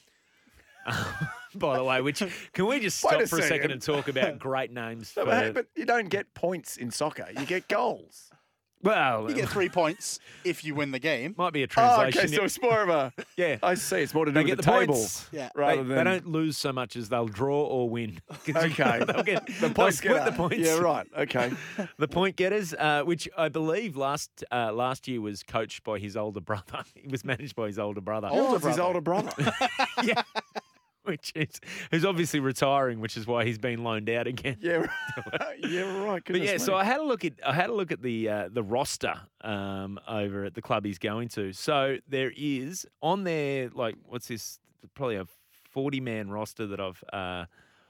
[SPEAKER 4] By the way, which can we just
[SPEAKER 3] Wait
[SPEAKER 4] stop
[SPEAKER 3] a
[SPEAKER 4] for a second
[SPEAKER 3] second.
[SPEAKER 4] and talk about great names?
[SPEAKER 3] No,
[SPEAKER 4] For,
[SPEAKER 3] but, but you don't get points in soccer. You get goals.
[SPEAKER 4] well,
[SPEAKER 5] You get three points if you win the game.
[SPEAKER 4] might be a
[SPEAKER 3] Oh,
[SPEAKER 4] translation.
[SPEAKER 3] okay. So it's more of a.
[SPEAKER 4] yeah,
[SPEAKER 3] I see. It's more to do
[SPEAKER 4] they
[SPEAKER 3] with
[SPEAKER 4] get
[SPEAKER 3] the,
[SPEAKER 4] the
[SPEAKER 3] table
[SPEAKER 4] points.
[SPEAKER 5] Yeah.
[SPEAKER 3] rather
[SPEAKER 4] they,
[SPEAKER 3] than.
[SPEAKER 4] they don't lose so much as they'll draw or win. 'Cause you-
[SPEAKER 3] Okay.
[SPEAKER 4] they'll get
[SPEAKER 3] the
[SPEAKER 4] they'll
[SPEAKER 3] points
[SPEAKER 4] split
[SPEAKER 3] getter.
[SPEAKER 4] the points.
[SPEAKER 3] Yeah, right. Okay.
[SPEAKER 4] The point getters, uh, which I believe last uh, last year was coached by his older brother. He was managed by his older brother.
[SPEAKER 5] Older
[SPEAKER 3] Oh, it's his
[SPEAKER 5] brother.
[SPEAKER 3] older brother.
[SPEAKER 4] yeah. Which is who's obviously retiring, which is why he's been loaned out again.
[SPEAKER 3] yeah. Right. Yeah. Right.
[SPEAKER 4] But yeah,
[SPEAKER 3] Goodness
[SPEAKER 4] so
[SPEAKER 3] me.
[SPEAKER 4] I had a look at I had a look at the uh, the roster um, over at the club he's going to. So there is on there like what's this? Probably a forty man roster that I've uh,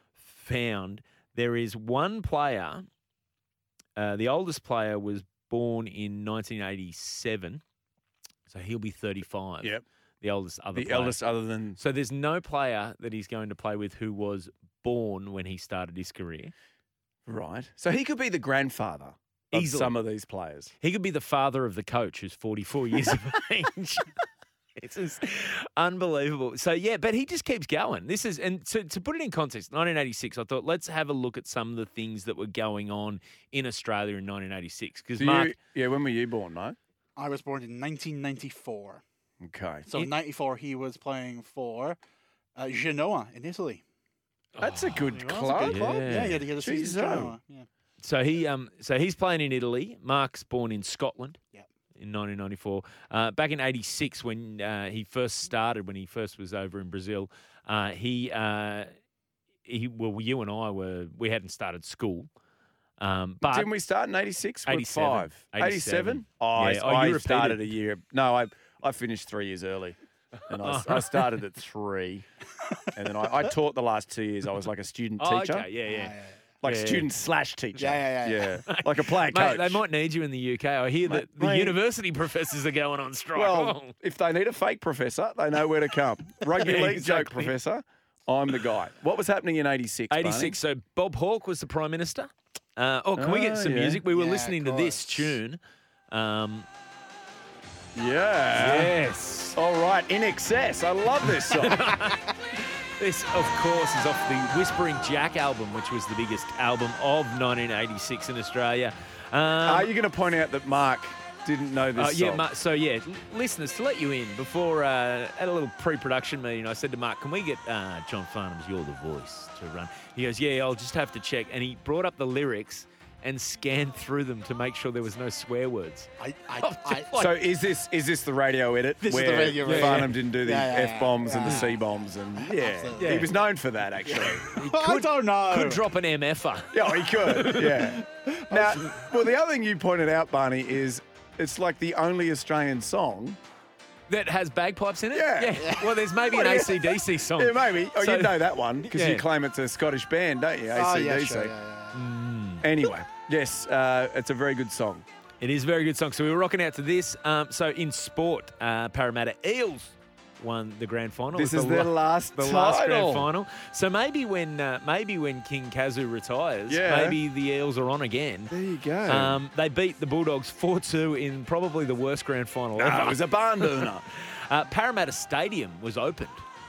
[SPEAKER 4] found. There is one player. Uh, the oldest player was born in nineteen eighty-seven, so he'll be thirty-five.
[SPEAKER 3] Yep.
[SPEAKER 4] The oldest other
[SPEAKER 3] the
[SPEAKER 4] player.
[SPEAKER 3] eldest, other than
[SPEAKER 4] So there's no player that he's going to play with who was born when he started his career.
[SPEAKER 3] right. So he could be the grandfather of
[SPEAKER 4] Easily.
[SPEAKER 3] some of these players.
[SPEAKER 4] He could be the father of the coach who's forty-four years of age. It's just unbelievable. So, yeah, but he just keeps going. This is, and to, to put it in context, nineteen eighty-six, I thought, let's have a look at some of the things that were going on in Australia in nineteen eighty-six. Because,
[SPEAKER 3] So
[SPEAKER 4] Mark,
[SPEAKER 3] you, yeah. When were you born, Mark?
[SPEAKER 5] I was born in nineteen ninety-four.
[SPEAKER 3] Okay.
[SPEAKER 5] So in ninety-four, he was playing for uh, Genoa in Italy.
[SPEAKER 3] That's a good
[SPEAKER 5] It was a
[SPEAKER 3] club.
[SPEAKER 5] good club.
[SPEAKER 4] Yeah.
[SPEAKER 5] Yeah, he had, he had a season
[SPEAKER 3] Jeez,
[SPEAKER 5] at
[SPEAKER 3] oh.
[SPEAKER 5] Genoa. Yeah.
[SPEAKER 4] so he um, so he's playing in Italy. Mark's born in Scotland.
[SPEAKER 5] Yep.
[SPEAKER 4] In nineteen ninety-four. Uh, back in eighty-six, when uh, he first started, when he first was over in Brazil, uh, he, uh, he, well, you and I were, we hadn't started school. Um, but
[SPEAKER 3] Didn't we start in eighty-six? What,
[SPEAKER 4] eighty-seven.
[SPEAKER 3] Five.
[SPEAKER 4] eighty-seven.
[SPEAKER 3] Oh,
[SPEAKER 4] Yeah.
[SPEAKER 3] I,
[SPEAKER 4] Oh, you
[SPEAKER 3] I
[SPEAKER 4] repeated.
[SPEAKER 3] started a year. No, I I finished three years early. And I, I started at three. And then I, I taught the last two years. I was like a student
[SPEAKER 4] oh,
[SPEAKER 3] teacher.
[SPEAKER 4] okay, yeah, yeah.
[SPEAKER 5] Yeah, yeah,
[SPEAKER 3] Like
[SPEAKER 4] Yeah, yeah.
[SPEAKER 3] student slash teacher.
[SPEAKER 5] Yeah, yeah, yeah,
[SPEAKER 3] Yeah. Like a player
[SPEAKER 4] Mate,
[SPEAKER 3] coach.
[SPEAKER 4] they might need you in the U K. I hear that
[SPEAKER 3] Mate,
[SPEAKER 4] the
[SPEAKER 3] mate.
[SPEAKER 4] university professors are going on strike.
[SPEAKER 3] Well,
[SPEAKER 4] Oh.
[SPEAKER 3] if they need a fake professor, they know where to come. Rugby
[SPEAKER 4] Yeah,
[SPEAKER 3] league joke
[SPEAKER 4] exactly.
[SPEAKER 3] professor, I'm the guy. What was happening in eighty-six? Barney?
[SPEAKER 4] eighty-six. So Bob Hawke was the Prime Minister. Uh, oh, can we get
[SPEAKER 3] Oh,
[SPEAKER 4] some
[SPEAKER 3] yeah.
[SPEAKER 4] music? We were
[SPEAKER 5] Yeah,
[SPEAKER 4] listening to
[SPEAKER 5] of
[SPEAKER 4] this
[SPEAKER 5] course.
[SPEAKER 4] tune. Um,
[SPEAKER 3] Yeah.
[SPEAKER 4] yes.
[SPEAKER 3] All right. In excess. I love this song.
[SPEAKER 4] This, of course, is off the Whispering Jack album, which was the biggest album of nineteen eighty-six in Australia. Um,
[SPEAKER 3] Are you going to point out that Mark didn't know this
[SPEAKER 4] Uh, yeah,
[SPEAKER 3] song?
[SPEAKER 4] Mark, so yeah, l- listeners, to let you in, before uh, at a little pre-production meeting, I said to Mark, "Can we get uh, John Farnham's "You're the Voice" to run?" He goes, "Yeah, I'll just have to check." And he brought up the lyrics and scanned through them to make sure there was no swear words.
[SPEAKER 5] I, I, I,
[SPEAKER 3] So is this is this the radio edit
[SPEAKER 5] This is the
[SPEAKER 3] where
[SPEAKER 5] radio edit.
[SPEAKER 3] Farnham didn't do the
[SPEAKER 5] Yeah, yeah, yeah.
[SPEAKER 3] F bombs and the
[SPEAKER 5] Yeah.
[SPEAKER 3] C bombs and yeah,
[SPEAKER 5] Absolutely.
[SPEAKER 3] he
[SPEAKER 4] Yeah.
[SPEAKER 3] was known for that actually.
[SPEAKER 5] I don't know.
[SPEAKER 4] Could drop an M F-er.
[SPEAKER 3] Yeah, he could. Yeah. Now, well, the other thing you pointed out, Barney, is it's like the only Australian song.
[SPEAKER 4] That has bagpipes in it?
[SPEAKER 3] Yeah.
[SPEAKER 4] Well, there's maybe an
[SPEAKER 3] Well,
[SPEAKER 4] A
[SPEAKER 3] yeah.
[SPEAKER 4] C D C song.
[SPEAKER 3] Yeah, maybe. Oh,
[SPEAKER 4] So-
[SPEAKER 3] you know that one because
[SPEAKER 4] Yeah.
[SPEAKER 3] you claim it's a Scottish band, don't you?
[SPEAKER 5] Oh,
[SPEAKER 3] A C D C.
[SPEAKER 5] yeah, sure, yeah, yeah.
[SPEAKER 3] Anyway, yes, uh, it's a very good song.
[SPEAKER 4] It is a very good song. So we were rocking out to this. Um, so in sport, uh, Parramatta Eels won the grand final.
[SPEAKER 3] This
[SPEAKER 4] It was
[SPEAKER 3] is
[SPEAKER 4] the
[SPEAKER 3] their
[SPEAKER 4] la-
[SPEAKER 3] last
[SPEAKER 4] the last grand
[SPEAKER 3] title.
[SPEAKER 4] final. So maybe when uh, maybe when King Kazu retires,
[SPEAKER 3] Yeah.
[SPEAKER 4] maybe the Eels are on again.
[SPEAKER 3] There you go.
[SPEAKER 4] Um, they beat the Bulldogs four two in probably the worst grand final
[SPEAKER 3] No,
[SPEAKER 4] ever.
[SPEAKER 3] it was a barn burner.
[SPEAKER 4] uh, Parramatta Stadium was opened.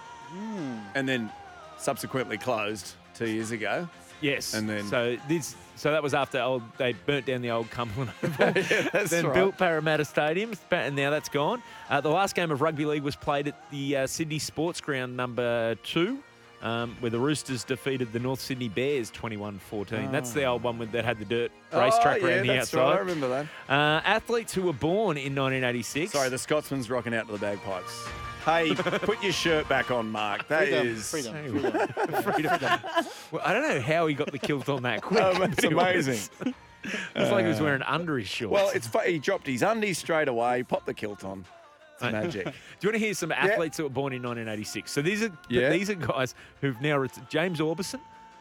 [SPEAKER 3] And then subsequently closed two years ago.
[SPEAKER 4] Yes.
[SPEAKER 3] And then-
[SPEAKER 4] so this so that was after old they burnt down the old Cumberland Oval.
[SPEAKER 3] Yeah, that's
[SPEAKER 4] then
[SPEAKER 3] right.
[SPEAKER 4] built Parramatta Stadium, and now that's gone. Uh, the last game of rugby league was played at the uh, Sydney Sports Ground number two, um, where the Roosters defeated the North Sydney Bears twenty-one fourteen. That's the old one with, that had the dirt racetrack
[SPEAKER 3] oh, yeah,
[SPEAKER 4] around the
[SPEAKER 3] that's right.
[SPEAKER 4] outside.
[SPEAKER 3] I remember that.
[SPEAKER 4] Uh, athletes who were born in nineteen eighty-six.
[SPEAKER 3] Sorry, the Scotsman's rocking out to the bagpipes. Hey, put your shirt back on, Mark. That
[SPEAKER 5] Freedom,
[SPEAKER 3] is
[SPEAKER 5] freedom,
[SPEAKER 4] Hey,
[SPEAKER 5] freedom.
[SPEAKER 4] freedom. Well, I don't know how he got the kilt on that quick.
[SPEAKER 3] Oh, that's
[SPEAKER 4] It was-
[SPEAKER 3] amazing.
[SPEAKER 4] It was like he was wearing under his shorts.
[SPEAKER 3] Well, it's fu- he dropped his undies straight away, popped the kilt on. It's magic.
[SPEAKER 4] Do you want to hear some athletes that were born in nineteen eighty-six? So these are
[SPEAKER 3] Yeah.
[SPEAKER 4] these are guys who've now ret- James Orbison,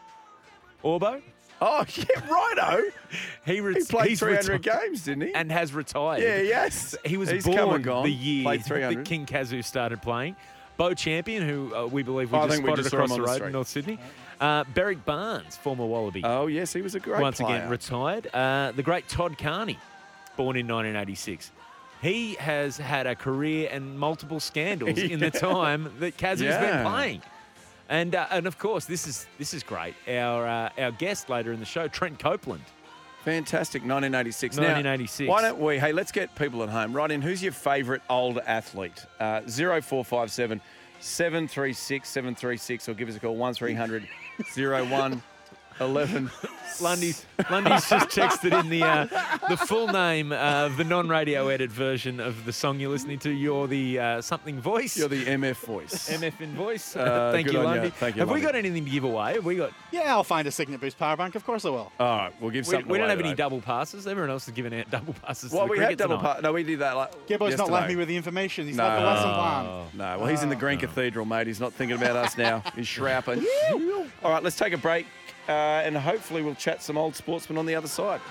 [SPEAKER 4] Orbo.
[SPEAKER 3] Oh, yeah, righto.
[SPEAKER 4] He, ret-
[SPEAKER 3] He played
[SPEAKER 4] he's
[SPEAKER 3] three hundred
[SPEAKER 4] reti-
[SPEAKER 3] games, didn't he?
[SPEAKER 4] and has retired.
[SPEAKER 3] yeah, yes.
[SPEAKER 4] He was
[SPEAKER 3] He's come
[SPEAKER 4] born
[SPEAKER 3] and gone.
[SPEAKER 4] the year
[SPEAKER 3] Played three
[SPEAKER 4] that
[SPEAKER 3] hundred.
[SPEAKER 4] King Kazu started playing. Bo Champion, who uh, we believe we
[SPEAKER 3] Oh, I
[SPEAKER 4] just
[SPEAKER 3] think we
[SPEAKER 4] spotted
[SPEAKER 3] just saw him
[SPEAKER 4] across
[SPEAKER 3] on
[SPEAKER 4] the
[SPEAKER 3] the
[SPEAKER 4] road
[SPEAKER 3] street.
[SPEAKER 4] in North Sydney. Uh, Berrick Barnes, former Wallaby,
[SPEAKER 3] Oh, yes, he was a great
[SPEAKER 4] once
[SPEAKER 3] player.
[SPEAKER 4] again retired. Uh, the great Todd Carney, born in nineteen eighty-six. He has had a career and multiple scandals in the time that Kazu's
[SPEAKER 3] Yeah.
[SPEAKER 4] been playing. And uh, and of course, this is this is great. Our uh, our guest later in the show, Trent Copeland.
[SPEAKER 3] Fantastic, nineteen eighty-six.
[SPEAKER 4] nineteen eighty-six.
[SPEAKER 3] Now, why don't we, hey, let's get people at home. Right in, who's your favourite old athlete? Uh, zero four five seven seven three six seven three six or give us a call, one three hundred oh one eleven.
[SPEAKER 4] Lundy's Lundy's just texted in the uh, the full name of the non-radio edit version of the song you're listening to. You're the uh, something voice.
[SPEAKER 3] You're the M F voice.
[SPEAKER 4] M F in voice.
[SPEAKER 3] Uh,
[SPEAKER 4] Thank
[SPEAKER 3] good
[SPEAKER 4] you,
[SPEAKER 3] on
[SPEAKER 4] Lundy.
[SPEAKER 3] you. Thank you,
[SPEAKER 4] Have we
[SPEAKER 3] Lundy.
[SPEAKER 4] got anything to give away? Have we got?
[SPEAKER 5] Yeah, I'll find a Signet Boost power bank. Of course I will.
[SPEAKER 3] All right, we'll give
[SPEAKER 4] We,
[SPEAKER 3] something
[SPEAKER 4] we don't
[SPEAKER 3] away
[SPEAKER 4] have any
[SPEAKER 3] today.
[SPEAKER 4] double passes. Everyone else is giving out double passes.
[SPEAKER 3] Well,
[SPEAKER 4] to the
[SPEAKER 3] we had
[SPEAKER 4] cricket
[SPEAKER 3] double
[SPEAKER 4] tonight.
[SPEAKER 3] pass. No, we did that. Like,
[SPEAKER 5] Gibbo's not
[SPEAKER 3] yesterday.
[SPEAKER 5] left me with the information. He's
[SPEAKER 3] No.
[SPEAKER 5] left the lesson plan.
[SPEAKER 3] No, well, he's in the Green Cathedral, mate. He's not thinking about us now. He's shrouping. All right, let's take a break, uh, and hopefully we'll chat some old sportsmen on the other side.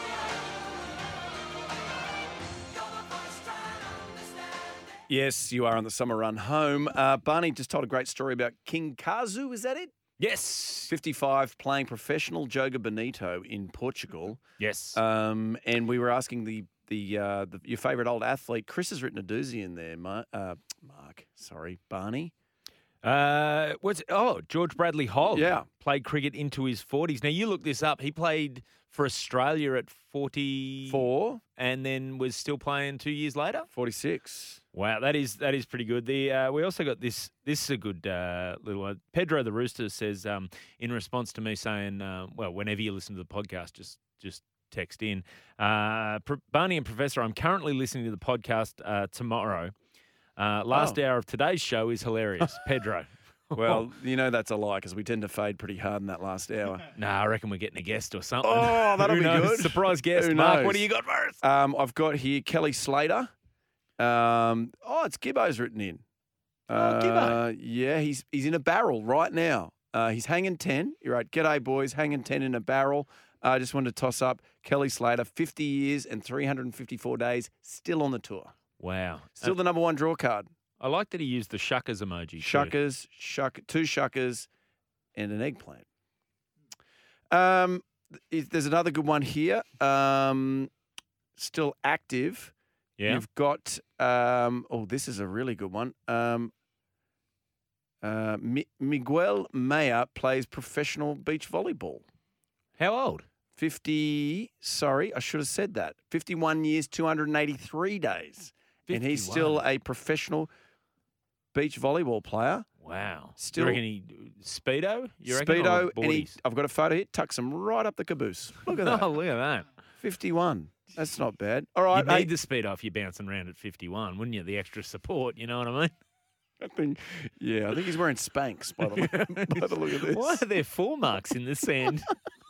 [SPEAKER 3] Yes, you are on the summer run home. Uh, Barney just told a great story about King Kazu, is that it?
[SPEAKER 4] Yes.
[SPEAKER 3] fifty-five, playing professional Joga Bonito in Portugal.
[SPEAKER 4] Yes.
[SPEAKER 3] Um, and we were asking the the, uh, the your favourite old athlete. Chris has written a doozy in there, Mark. Uh, Mark, sorry, Barney.
[SPEAKER 4] Uh, what's oh George Bradley Hogg?
[SPEAKER 3] Yeah.
[SPEAKER 4] Played cricket into his forties. Now you look this up. He played for Australia at forty
[SPEAKER 3] Four,
[SPEAKER 4] and then was still playing two years later.
[SPEAKER 3] forty-six.
[SPEAKER 4] Wow, that is that is pretty good. The uh, we also got this. This is a good uh, little one. Pedro the Rooster says um, in response to me saying, uh, well, whenever you listen to the podcast, just just text in. Uh, Pro- Barney and Professor, I'm currently listening to the podcast uh, tomorrow. Uh, last
[SPEAKER 3] Oh.
[SPEAKER 4] hour of today's show is hilarious. Pedro.
[SPEAKER 3] Well, you know that's a lie because we tend to fade pretty hard in that last hour.
[SPEAKER 4] Nah, I reckon we're getting a guest or something.
[SPEAKER 3] Oh, that'll
[SPEAKER 4] Who
[SPEAKER 3] be
[SPEAKER 4] knows?
[SPEAKER 3] good.
[SPEAKER 4] Surprise guest.
[SPEAKER 3] Who
[SPEAKER 4] Mark,
[SPEAKER 3] knows?
[SPEAKER 4] what do you got for us?
[SPEAKER 3] Um, I've got here Kelly Slater. Um, oh, it's Gibbo's written in.
[SPEAKER 4] Oh, Gibbo.
[SPEAKER 3] Uh, yeah, he's he's in a barrel right now. Uh, he's hanging ten. You're right. G'day, boys. Hanging ten in a barrel. I uh, just wanted to toss up Kelly Slater, fifty years and three hundred fifty-four days, still on the tour.
[SPEAKER 4] Wow.
[SPEAKER 3] Still
[SPEAKER 4] Uh,
[SPEAKER 3] the number one draw card.
[SPEAKER 4] I like that he used the shuckers emoji. too.
[SPEAKER 3] Shuckers, shuck, two shuckers, and an eggplant. Um, th- there's another good one here. Um, still active.
[SPEAKER 4] Yeah.
[SPEAKER 3] You've got. Um, oh, this is a really good one. Um, Uh, Mi- Miguel Maya plays professional beach volleyball.
[SPEAKER 4] How old?
[SPEAKER 3] fifty, sorry, I should have said that. fifty-one years, two hundred eighty-three days. And he's still
[SPEAKER 4] fifty-one.
[SPEAKER 3] a professional beach volleyball player.
[SPEAKER 4] Wow.
[SPEAKER 3] Still-
[SPEAKER 4] you reckon he Speedo? You reckon, or
[SPEAKER 3] Speedo, and he,
[SPEAKER 4] boardies?
[SPEAKER 3] I've got a photo here, tucks him right up the caboose. Look at that.
[SPEAKER 4] Oh, look at that.
[SPEAKER 3] fifty-one. That's not bad. All right.
[SPEAKER 4] You'd
[SPEAKER 3] hey,
[SPEAKER 4] need the Speedo if you're bouncing around at fifty-one, wouldn't you? The extra support, you know what I mean?
[SPEAKER 3] I think, yeah, I think he's wearing Spanx by the, by the look of this.
[SPEAKER 4] Why are there four marks in the sand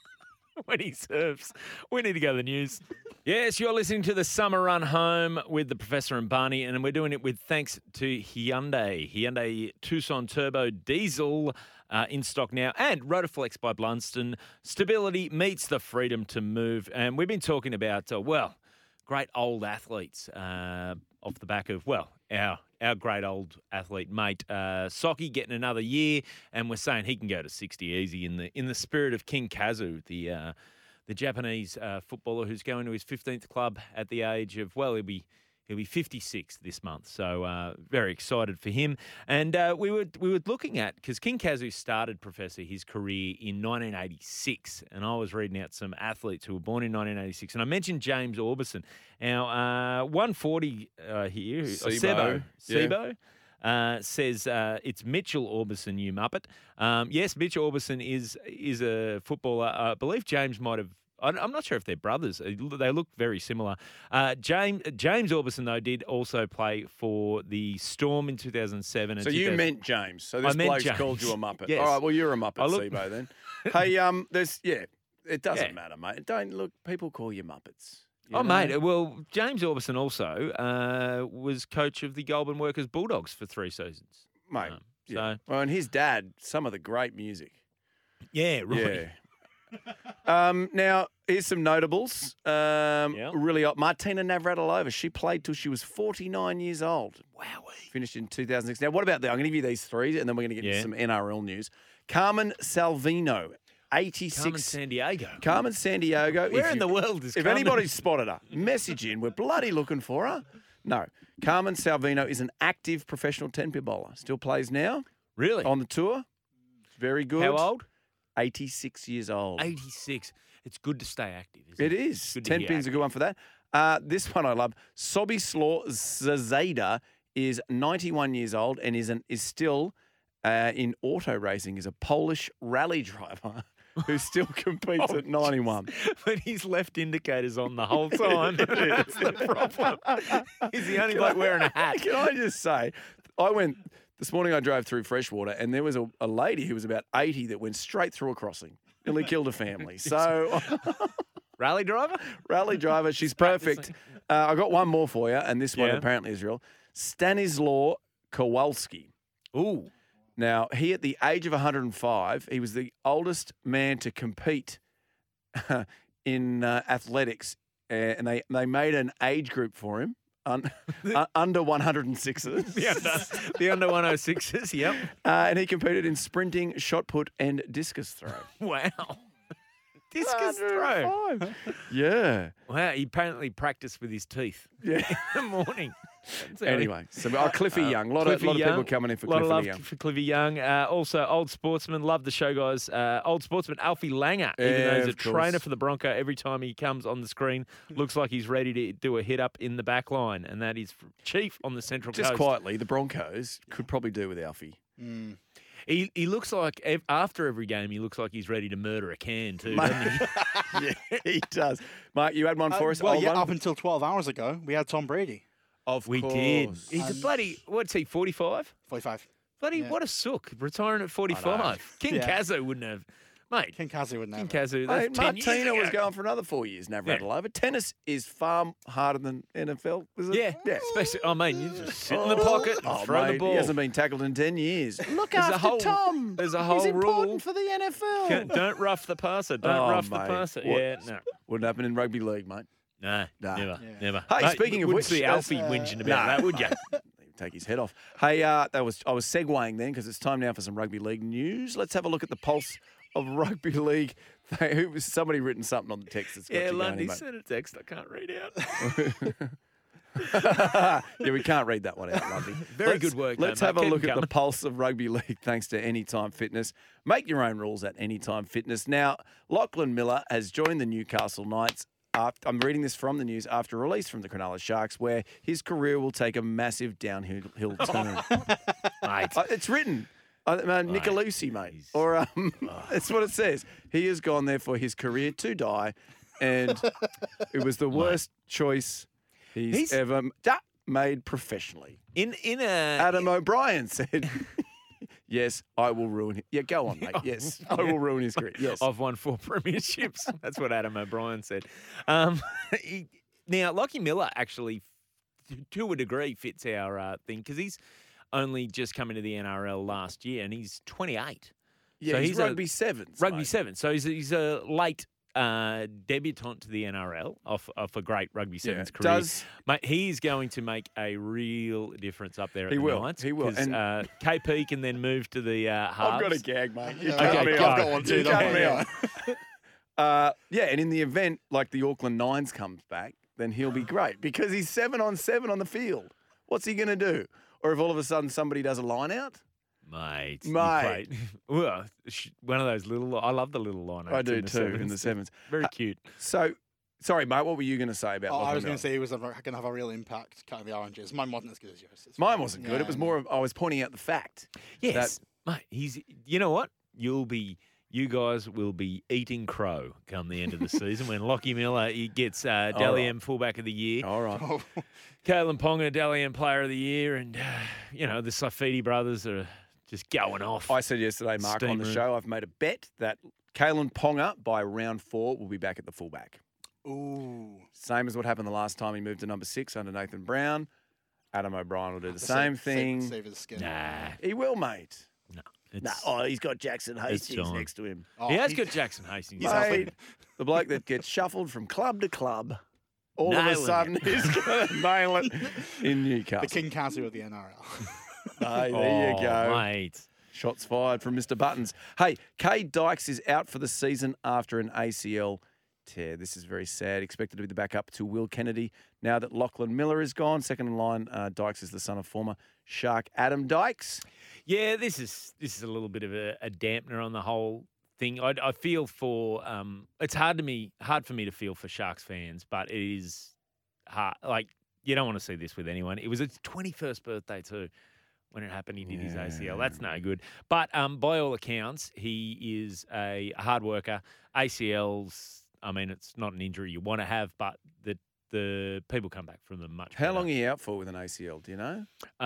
[SPEAKER 4] when he surfs? We need to go to the news. Yes, you're listening to the Summer Run Home with the Professor and Barney, and we're doing it with thanks to Hyundai. Hyundai Tucson Turbo Diesel uh, in stock now, and Rotoflex by Blunston. Stability meets the freedom to move. And we've been talking about, uh, well, great old athletes uh, off the back of, well, our our great old athlete mate, uh, Socky, getting another year, and we're saying he can go to sixty easy in the in the spirit of King Kazu, the uh, the Japanese uh, footballer who's going to his fifteenth club at the age of, well, he'll be he'll be fifty-six this month. So uh, very excited for him. And uh, we were we were looking at, because King Kazu started, Professor, his career in nineteen eighty-six, and I was reading out some athletes who were born in nineteen eighty-six, and I mentioned James Orbison. Now, uh, one forty uh, here,
[SPEAKER 3] Sebo,
[SPEAKER 4] Sebo,
[SPEAKER 3] yeah.
[SPEAKER 4] Sebo uh, says uh, it's Mitchell Orbison, you muppet. Um, yes, Mitchell Orbison is is a footballer. Uh, I believe James might have. I- I'm not sure if they're brothers. They look very similar. Uh, James James Orbison, though, did also play for the Storm in two thousand seven. And
[SPEAKER 3] So you
[SPEAKER 4] 2000
[SPEAKER 3] meant James. So
[SPEAKER 4] I
[SPEAKER 3] this
[SPEAKER 4] meant
[SPEAKER 3] bloke's
[SPEAKER 4] James.
[SPEAKER 3] called you a muppet.
[SPEAKER 4] Yes.
[SPEAKER 3] All right, well, you're a muppet,
[SPEAKER 4] I look-
[SPEAKER 3] Sebo, then. Hey, um, there's, yeah, it doesn't
[SPEAKER 4] Yeah.
[SPEAKER 3] matter, mate. Don't look, people call you muppets. you
[SPEAKER 4] Oh,
[SPEAKER 3] know?
[SPEAKER 4] mate. Well, James Orbison also uh, was coach of the Goulburn Workers Bulldogs for three seasons.
[SPEAKER 3] Mate,
[SPEAKER 4] Um,
[SPEAKER 3] yeah.
[SPEAKER 4] So,
[SPEAKER 3] Well, and his dad, some of the great music.
[SPEAKER 4] yeah, right.
[SPEAKER 3] Yeah. um, now, here's some notables. Um,
[SPEAKER 4] Yeah.
[SPEAKER 3] Really, old- Martina Navratilova, she played till she was forty-nine years old.
[SPEAKER 4] Wowee.
[SPEAKER 3] Finished in two thousand six. Now, what about the, I'm going to give you these three, and then we're going to get
[SPEAKER 4] Yeah.
[SPEAKER 3] into some N R L news. Carmen Salvino, eighty-six.
[SPEAKER 4] Carmen Sandiego.
[SPEAKER 3] Carmen Sandiego.
[SPEAKER 4] Where
[SPEAKER 3] if
[SPEAKER 4] in
[SPEAKER 3] you-
[SPEAKER 4] the world is
[SPEAKER 3] If
[SPEAKER 4] Carmen?
[SPEAKER 3] anybody's spotted her, message in. We're bloody looking for her. No. Carmen Salvino is an active professional ten-pin bowler. Still plays now
[SPEAKER 4] Really?
[SPEAKER 3] on the tour. Very good.
[SPEAKER 4] How old?
[SPEAKER 3] eighty-six years old.
[SPEAKER 4] eighty-six. It's good to stay active, isn't
[SPEAKER 3] It
[SPEAKER 4] it?
[SPEAKER 3] is.
[SPEAKER 4] It's good to
[SPEAKER 3] ten
[SPEAKER 4] be
[SPEAKER 3] pins a
[SPEAKER 4] active.
[SPEAKER 3] good one for that. Uh, this one I love. Sobislaw Zazada is ninety-one years old and is an, is still uh, in auto racing. Is a Polish rally driver who still competes
[SPEAKER 4] Oh,
[SPEAKER 3] at ninety-one.
[SPEAKER 4] But he's left indicators on the whole time. That's the problem. Is he only like wearing a hat?
[SPEAKER 3] Can I just say, I went this morning. I drove through Freshwater, and there was a, a lady who was about eighty that went straight through a crossing, nearly killed a family. So,
[SPEAKER 4] Rally driver?
[SPEAKER 3] rally driver, she's perfect. Uh, I got one more for you, and this one
[SPEAKER 4] Yeah.
[SPEAKER 3] apparently is real. Stanislaw Kowalski.
[SPEAKER 4] Ooh.
[SPEAKER 3] Now, he at the age of one hundred five, he was the oldest man to compete in uh, athletics, uh, and they they made an age group for him. Un, uh, under one hundred sixes.
[SPEAKER 4] The under, the under one oh sixes, yep.
[SPEAKER 3] Uh, and he competed in sprinting, shot put, and discus throw.
[SPEAKER 4] Wow. Discus throw.
[SPEAKER 3] one hundred five. Yeah.
[SPEAKER 4] Wow, he apparently practiced with his teeth
[SPEAKER 3] Yeah.
[SPEAKER 4] in the morning. That's how he-
[SPEAKER 3] Anyway, so oh, Cliffy Young. A lot, of,
[SPEAKER 4] Cliffy
[SPEAKER 3] lot of people
[SPEAKER 4] Young,
[SPEAKER 3] coming in for
[SPEAKER 4] lot
[SPEAKER 3] Cliffy
[SPEAKER 4] of love
[SPEAKER 3] Young.
[SPEAKER 4] for Cliffy Young. Uh, also, old sportsman. Love the show, guys. Uh, old sportsman Alfie Langer, even
[SPEAKER 3] Yeah,
[SPEAKER 4] though he's a
[SPEAKER 3] of course.
[SPEAKER 4] trainer for the Bronco, every time he comes on the screen, looks like he's ready to do a hit up in the back line, and that is chief on the Central
[SPEAKER 3] Just
[SPEAKER 4] Coast.
[SPEAKER 3] quietly, the Broncos could probably do with Alfie.
[SPEAKER 5] Mm.
[SPEAKER 4] He he looks like ev- after every game, he looks like he's ready to murder a can too, doesn't he?
[SPEAKER 3] Yeah, he does. Mark, you had one for
[SPEAKER 5] Uh,
[SPEAKER 3] us?
[SPEAKER 5] well,
[SPEAKER 3] old
[SPEAKER 5] yeah,
[SPEAKER 3] one?
[SPEAKER 5] up until twelve hours ago, we had Tom Brady,
[SPEAKER 3] Of
[SPEAKER 4] We
[SPEAKER 3] course.
[SPEAKER 4] did. He's a
[SPEAKER 5] And-
[SPEAKER 4] bloody what's he? Forty-five.
[SPEAKER 5] forty-five.
[SPEAKER 4] Bloody
[SPEAKER 5] Yeah.
[SPEAKER 4] what a sook! Retiring at forty-five. King
[SPEAKER 5] Yeah.
[SPEAKER 4] Kazo wouldn't have, mate.
[SPEAKER 5] King Kazi would never.
[SPEAKER 4] King Kazo. That's
[SPEAKER 3] Mate,
[SPEAKER 4] ten years
[SPEAKER 3] Martina was
[SPEAKER 4] ago.
[SPEAKER 3] going for another four years, Navratilova. Tennis is far harder than N F L, is it?
[SPEAKER 4] Yeah,
[SPEAKER 3] Yeah.
[SPEAKER 4] especially. I mean, you just sit in the pocket and
[SPEAKER 3] Oh,
[SPEAKER 4] throw
[SPEAKER 3] mate,
[SPEAKER 4] the ball.
[SPEAKER 3] He hasn't been tackled in ten years. Look
[SPEAKER 4] There's a
[SPEAKER 3] after
[SPEAKER 4] whole-
[SPEAKER 3] Tom.
[SPEAKER 4] there's a
[SPEAKER 3] He's
[SPEAKER 4] whole
[SPEAKER 3] important
[SPEAKER 4] rule.
[SPEAKER 3] for the N F L.
[SPEAKER 4] Can't- Don't rough the passer. Don't
[SPEAKER 3] Oh,
[SPEAKER 4] rough the
[SPEAKER 3] mate.
[SPEAKER 4] passer.
[SPEAKER 3] What-
[SPEAKER 4] Yeah, no,
[SPEAKER 3] Wouldn't happen in rugby league, mate.
[SPEAKER 4] no,
[SPEAKER 3] Nah.
[SPEAKER 4] never,
[SPEAKER 5] Yeah.
[SPEAKER 4] never.
[SPEAKER 3] Hey,
[SPEAKER 4] Mate,
[SPEAKER 3] speaking
[SPEAKER 4] you
[SPEAKER 3] of
[SPEAKER 4] wouldn't
[SPEAKER 3] which,
[SPEAKER 4] see
[SPEAKER 3] that's-
[SPEAKER 4] Alfie
[SPEAKER 5] uh,
[SPEAKER 4] whinging about
[SPEAKER 3] Nah,
[SPEAKER 4] that, would you?
[SPEAKER 3] mate. Take his head off. Hey, uh, that was I was segueing then because it's time now for some rugby league news. Let's have a look at the pulse of rugby league. Who was somebody written something on the text that's got
[SPEAKER 4] Yeah,
[SPEAKER 3] you going,
[SPEAKER 4] Lundy
[SPEAKER 3] mate.
[SPEAKER 4] sent a text I can't read out.
[SPEAKER 3] yeah, we can't read that one out, Lundy.
[SPEAKER 4] Very
[SPEAKER 3] Let's-
[SPEAKER 4] good work, though,
[SPEAKER 3] Let's
[SPEAKER 4] mate.
[SPEAKER 3] have a
[SPEAKER 4] Keep
[SPEAKER 3] look
[SPEAKER 4] them
[SPEAKER 3] at the
[SPEAKER 4] coming.
[SPEAKER 3] pulse of rugby league thanks to Anytime Fitness. Make your own rules at Anytime Fitness. Now, Lachlan Miller has joined the Newcastle Knights. After, I'm reading this from the news after release from the Cronulla Sharks, where his career will take a massive downhill hill turn.
[SPEAKER 4] Mate.
[SPEAKER 3] Uh, it's written. Uh, uh, Nicolosi, mate.
[SPEAKER 4] he's-
[SPEAKER 3] Or um, that's what it says. He has gone there for his career to die, and it was the worst choice he's,
[SPEAKER 4] He's-
[SPEAKER 3] ever m- da- made professionally.
[SPEAKER 4] In in a
[SPEAKER 3] Adam O'Brien said, "Yes, I will ruin it." Yeah, go on, mate. Yes, I will ruin his career. Yes,
[SPEAKER 4] I've won four premierships. That's what Adam O'Brien said. Um, he, now, Lockie Miller actually, t- to a degree, fits our uh, thing because he's only just come into the N R L last year and he's twenty-eight.
[SPEAKER 3] yeah.
[SPEAKER 4] so
[SPEAKER 3] he's,
[SPEAKER 4] he's a-
[SPEAKER 3] rugby sevens.
[SPEAKER 4] Rugby
[SPEAKER 3] mate.
[SPEAKER 4] seven. So he's, he's a late uh, debutant to the N R L off, off a great rugby
[SPEAKER 3] Yeah.
[SPEAKER 4] sevens career.
[SPEAKER 3] Does
[SPEAKER 4] Mate, he's going to make a real difference up there at
[SPEAKER 3] He
[SPEAKER 4] the
[SPEAKER 3] will.
[SPEAKER 4] Knights.
[SPEAKER 3] He will.
[SPEAKER 4] 'cause,
[SPEAKER 3] And-
[SPEAKER 4] uh, K P can then move to the uh, halves.
[SPEAKER 3] I've got a gag, mate. You
[SPEAKER 5] Yeah,
[SPEAKER 3] cut
[SPEAKER 4] okay,
[SPEAKER 3] me
[SPEAKER 4] go
[SPEAKER 3] off.
[SPEAKER 5] I've got one too,
[SPEAKER 3] You
[SPEAKER 5] don't
[SPEAKER 3] cut
[SPEAKER 5] worry.
[SPEAKER 3] me off. Uh, yeah, and in the event like the Auckland Nines comes back, then he'll be great because he's seven on seven on the field. What's he going to do? Or if all of a sudden somebody does a line out?
[SPEAKER 4] Mate, you
[SPEAKER 3] Mate.
[SPEAKER 4] played- well, sh- one of those little. I love the little line.
[SPEAKER 3] I
[SPEAKER 4] outs
[SPEAKER 3] do
[SPEAKER 4] in the
[SPEAKER 3] too
[SPEAKER 4] sevens.
[SPEAKER 3] in the sevens.
[SPEAKER 4] Very
[SPEAKER 3] Uh,
[SPEAKER 4] cute.
[SPEAKER 3] So, sorry, mate, what were you going to say about
[SPEAKER 5] Oh, I
[SPEAKER 3] Lachlan
[SPEAKER 5] was going
[SPEAKER 3] Miller?
[SPEAKER 5] to say he was going to have a real impact cutting the oranges. Mine wasn't as good as yours. It's
[SPEAKER 3] Mine
[SPEAKER 5] fine.
[SPEAKER 3] wasn't good.
[SPEAKER 5] Yeah,
[SPEAKER 3] It was more of, I was pointing out the fact.
[SPEAKER 4] Yes, mate. He's. You know what? You'll be. You guys will be eating crow come the end of the season when Lockie Miller he gets uh,
[SPEAKER 3] All
[SPEAKER 4] Dally
[SPEAKER 3] right.
[SPEAKER 4] M fullback of the year,
[SPEAKER 3] All right.
[SPEAKER 5] Oh,
[SPEAKER 4] Kalen Ponga Dally M player of the year, and uh, you know the Saifidi brothers are just going off.
[SPEAKER 3] I said yesterday, Mark, on the
[SPEAKER 4] Steamer.
[SPEAKER 3] show, I've made a bet that Kalen Ponga by round four will be back at the fullback.
[SPEAKER 5] ooh.
[SPEAKER 3] Same as what happened the last time he moved to number six under Nathan Brown. Adam O'Brien will do the
[SPEAKER 5] To
[SPEAKER 3] same
[SPEAKER 5] save- save-
[SPEAKER 3] thing.
[SPEAKER 5] Save his skin.
[SPEAKER 4] Nah,
[SPEAKER 3] He will, mate.
[SPEAKER 4] no.
[SPEAKER 3] Nah,
[SPEAKER 4] It's,
[SPEAKER 3] oh, he's got Jackson Hastings
[SPEAKER 4] time.
[SPEAKER 3] next to him.
[SPEAKER 5] Oh,
[SPEAKER 4] he has
[SPEAKER 5] he-
[SPEAKER 4] got Jackson Hastings.
[SPEAKER 5] He's
[SPEAKER 3] Mate,
[SPEAKER 5] helping.
[SPEAKER 3] the bloke that gets shuffled from club to club, all of a
[SPEAKER 4] Nailing
[SPEAKER 3] sudden
[SPEAKER 4] it.
[SPEAKER 3] he's going to nail it in Newcastle.
[SPEAKER 5] The King Cancer of the N R L.
[SPEAKER 3] Hey, there you
[SPEAKER 4] Oh,
[SPEAKER 3] go.
[SPEAKER 4] mate.
[SPEAKER 3] Shots fired from Mister Buttons. Hey, Cade Dykes is out for the season after an A C L tear. This is very sad. Expected to be the backup to Will Kennedy. Now that Lachlan Miller is gone, second in line, uh, Dykes is the son of former Shark Adam Dykes.
[SPEAKER 4] Yeah, this is this is a little bit of a, a dampener on the whole thing. I, I feel for um, it's hard to me hard for me to feel for Sharks fans, but it is hard. Like you don't want to see this with anyone. It was his twenty-first birthday too when it happened. He did his A C L. That's no good. But um, by all accounts, he is a hard worker. A C Ls. I mean, it's not an injury you want to have, but the the people come back from them much.
[SPEAKER 3] How
[SPEAKER 4] better.
[SPEAKER 3] long are you out for with an A C L? Do you know?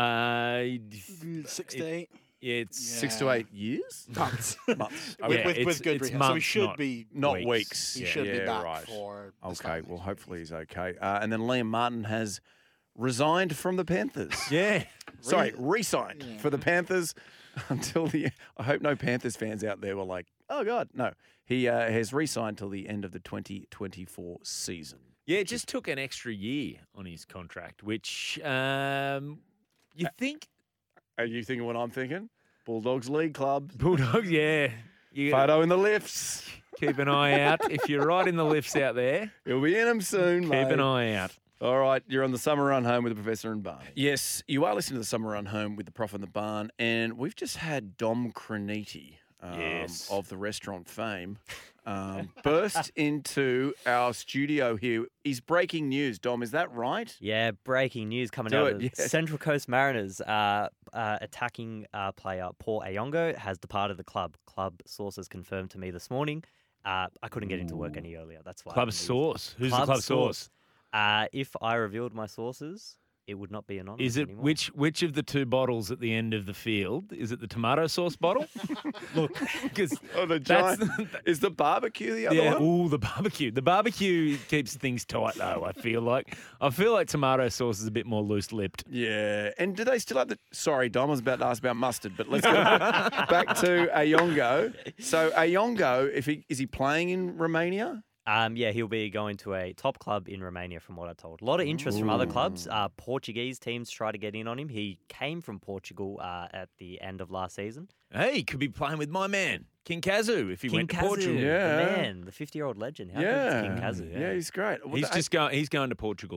[SPEAKER 4] Uh,
[SPEAKER 5] Six
[SPEAKER 4] it-
[SPEAKER 5] to eight
[SPEAKER 4] yeah, it's
[SPEAKER 3] Six to
[SPEAKER 5] Yeah.
[SPEAKER 3] eight years?
[SPEAKER 5] months.
[SPEAKER 3] Months.
[SPEAKER 4] Yeah,
[SPEAKER 5] with, with,
[SPEAKER 4] it's-
[SPEAKER 5] with good
[SPEAKER 4] it's
[SPEAKER 5] rehab. So he
[SPEAKER 4] months,
[SPEAKER 5] should
[SPEAKER 4] not-
[SPEAKER 5] be.
[SPEAKER 3] Not
[SPEAKER 4] Weeks.
[SPEAKER 3] weeks.
[SPEAKER 5] He
[SPEAKER 4] Yeah.
[SPEAKER 5] should
[SPEAKER 3] yeah,
[SPEAKER 5] be back
[SPEAKER 3] right.
[SPEAKER 5] for. the
[SPEAKER 3] Okay,
[SPEAKER 5] start of
[SPEAKER 3] well,
[SPEAKER 5] next
[SPEAKER 3] hopefully
[SPEAKER 5] week.
[SPEAKER 3] he's okay. Uh, and then Liam Martin has resigned from the Panthers.
[SPEAKER 4] yeah.
[SPEAKER 3] Sorry, re-signed
[SPEAKER 5] Yeah.
[SPEAKER 3] for the Panthers until the. I hope no Panthers fans out there were like, "Oh God, no." He uh, has re-signed till the end of the twenty twenty-four season.
[SPEAKER 4] Yeah, it just took an extra year on his contract, which um, you think
[SPEAKER 3] Are you thinking what I'm thinking? Bulldogs League Club.
[SPEAKER 4] Bulldogs, yeah. You
[SPEAKER 3] Photo in the lifts.
[SPEAKER 4] keep an eye out. If you're right in the lifts out there,
[SPEAKER 3] He'll be in them soon,
[SPEAKER 4] keep
[SPEAKER 3] mate.
[SPEAKER 4] an eye out.
[SPEAKER 3] All right, you're on the Summer Run Home with the Professor and Barney. Yes, you are listening to the Summer Run Home with the Prof and the Barn, and we've just had Dom Creniti um,
[SPEAKER 4] Yes.
[SPEAKER 3] of the restaurant fame um, burst into our studio here. Is breaking news, Dom, is that right?
[SPEAKER 6] Yeah, breaking news coming
[SPEAKER 3] Do
[SPEAKER 6] out
[SPEAKER 3] it,
[SPEAKER 6] of
[SPEAKER 3] yes.
[SPEAKER 6] Central Coast Mariners. Uh, uh, attacking uh, player Paul Ayongo has departed the club. Club sources confirmed to me this morning. Uh, I couldn't get into work any earlier. That's why. I
[SPEAKER 4] Club
[SPEAKER 6] haven't used-
[SPEAKER 4] source. Who's
[SPEAKER 6] Club
[SPEAKER 4] the club
[SPEAKER 6] source.
[SPEAKER 4] source?
[SPEAKER 6] Uh, if I revealed my sources, it would not be anonymous
[SPEAKER 4] Is it
[SPEAKER 6] anymore.
[SPEAKER 4] which which of the two bottles at the end of the field? Is it the tomato sauce bottle? Look, because
[SPEAKER 3] Oh, the
[SPEAKER 4] that's
[SPEAKER 3] giant. Is the barbecue the other
[SPEAKER 4] yeah.
[SPEAKER 3] one?
[SPEAKER 4] Ooh, the barbecue. The barbecue keeps things tight, though. I feel like I feel like tomato sauce is a bit more loose lipped.
[SPEAKER 3] Yeah. And do they still have the. Sorry, Dom, I was about to ask about mustard, but let's go back to Ayongo. So, Ayongo, if he is he playing in Romania?
[SPEAKER 6] Um, yeah, he'll be going to a top club in Romania, from what I'm told. A lot of interest from other clubs.
[SPEAKER 3] Ooh.
[SPEAKER 6] Uh, Portuguese teams try to get in on him. He came from Portugal uh, at the end of last season.
[SPEAKER 4] Hey, could be playing with my man King Kazu if he
[SPEAKER 6] King
[SPEAKER 4] went to
[SPEAKER 6] Kazu,
[SPEAKER 4] Portugal.
[SPEAKER 3] Yeah.
[SPEAKER 6] the man, the fifty-year-old legend. How good
[SPEAKER 3] yeah.
[SPEAKER 6] is King Kazu?
[SPEAKER 3] Yeah, he's great. Well,
[SPEAKER 4] He's
[SPEAKER 3] they-
[SPEAKER 4] just going. He's going to Portugal.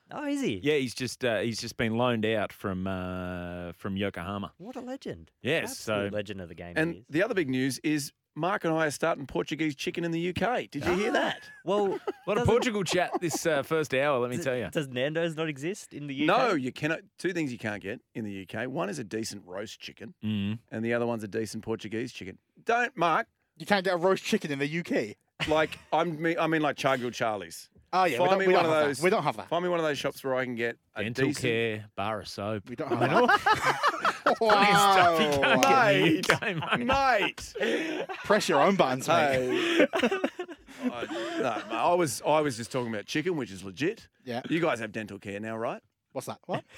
[SPEAKER 6] Oh, is he?
[SPEAKER 4] Yeah, he's just uh, he's just been loaned out from uh, from Yokohama.
[SPEAKER 6] What a legend.
[SPEAKER 4] Yes,
[SPEAKER 6] Absolute
[SPEAKER 4] so
[SPEAKER 6] legend of the game. he
[SPEAKER 3] And
[SPEAKER 6] is.
[SPEAKER 3] the other big news is Mark and I are starting Portuguese chicken in the U K. Did you hear that?
[SPEAKER 6] Well,
[SPEAKER 4] a lot of
[SPEAKER 6] doesn't-
[SPEAKER 4] Portugal chat this uh, first hour. Let me
[SPEAKER 6] does-
[SPEAKER 4] tell you.
[SPEAKER 6] Does Nando's not exist in the U K?
[SPEAKER 3] No, you cannot. Two things you can't get in the U K. One is a decent roast chicken,
[SPEAKER 4] Mm.
[SPEAKER 3] and the other one's a decent Portuguese chicken. Don't, Mark.
[SPEAKER 5] You can't get a roast chicken in the U K.
[SPEAKER 3] Like I'm, me- I mean, like Chargill Charlie's.
[SPEAKER 5] Oh yeah,
[SPEAKER 3] Find
[SPEAKER 5] we don't,
[SPEAKER 3] me
[SPEAKER 5] we
[SPEAKER 3] one
[SPEAKER 5] don't
[SPEAKER 3] of
[SPEAKER 5] have
[SPEAKER 3] those.
[SPEAKER 5] that. We don't have that.
[SPEAKER 3] Find me one of those shops where I can get a
[SPEAKER 4] Dental
[SPEAKER 3] decent.
[SPEAKER 4] care, bar of soap.
[SPEAKER 5] We don't
[SPEAKER 4] I
[SPEAKER 5] have
[SPEAKER 4] mean, all
[SPEAKER 5] that.
[SPEAKER 4] plenty of stuff you can't get in the U
[SPEAKER 3] Mate.
[SPEAKER 4] K, mate.
[SPEAKER 3] Mate.
[SPEAKER 5] Press your own buttons, mate.
[SPEAKER 3] Hey. I, no, mate, I was, I was just talking about chicken, which is legit.
[SPEAKER 5] Yeah.
[SPEAKER 3] You guys have dental care now, right?
[SPEAKER 5] What's that? What?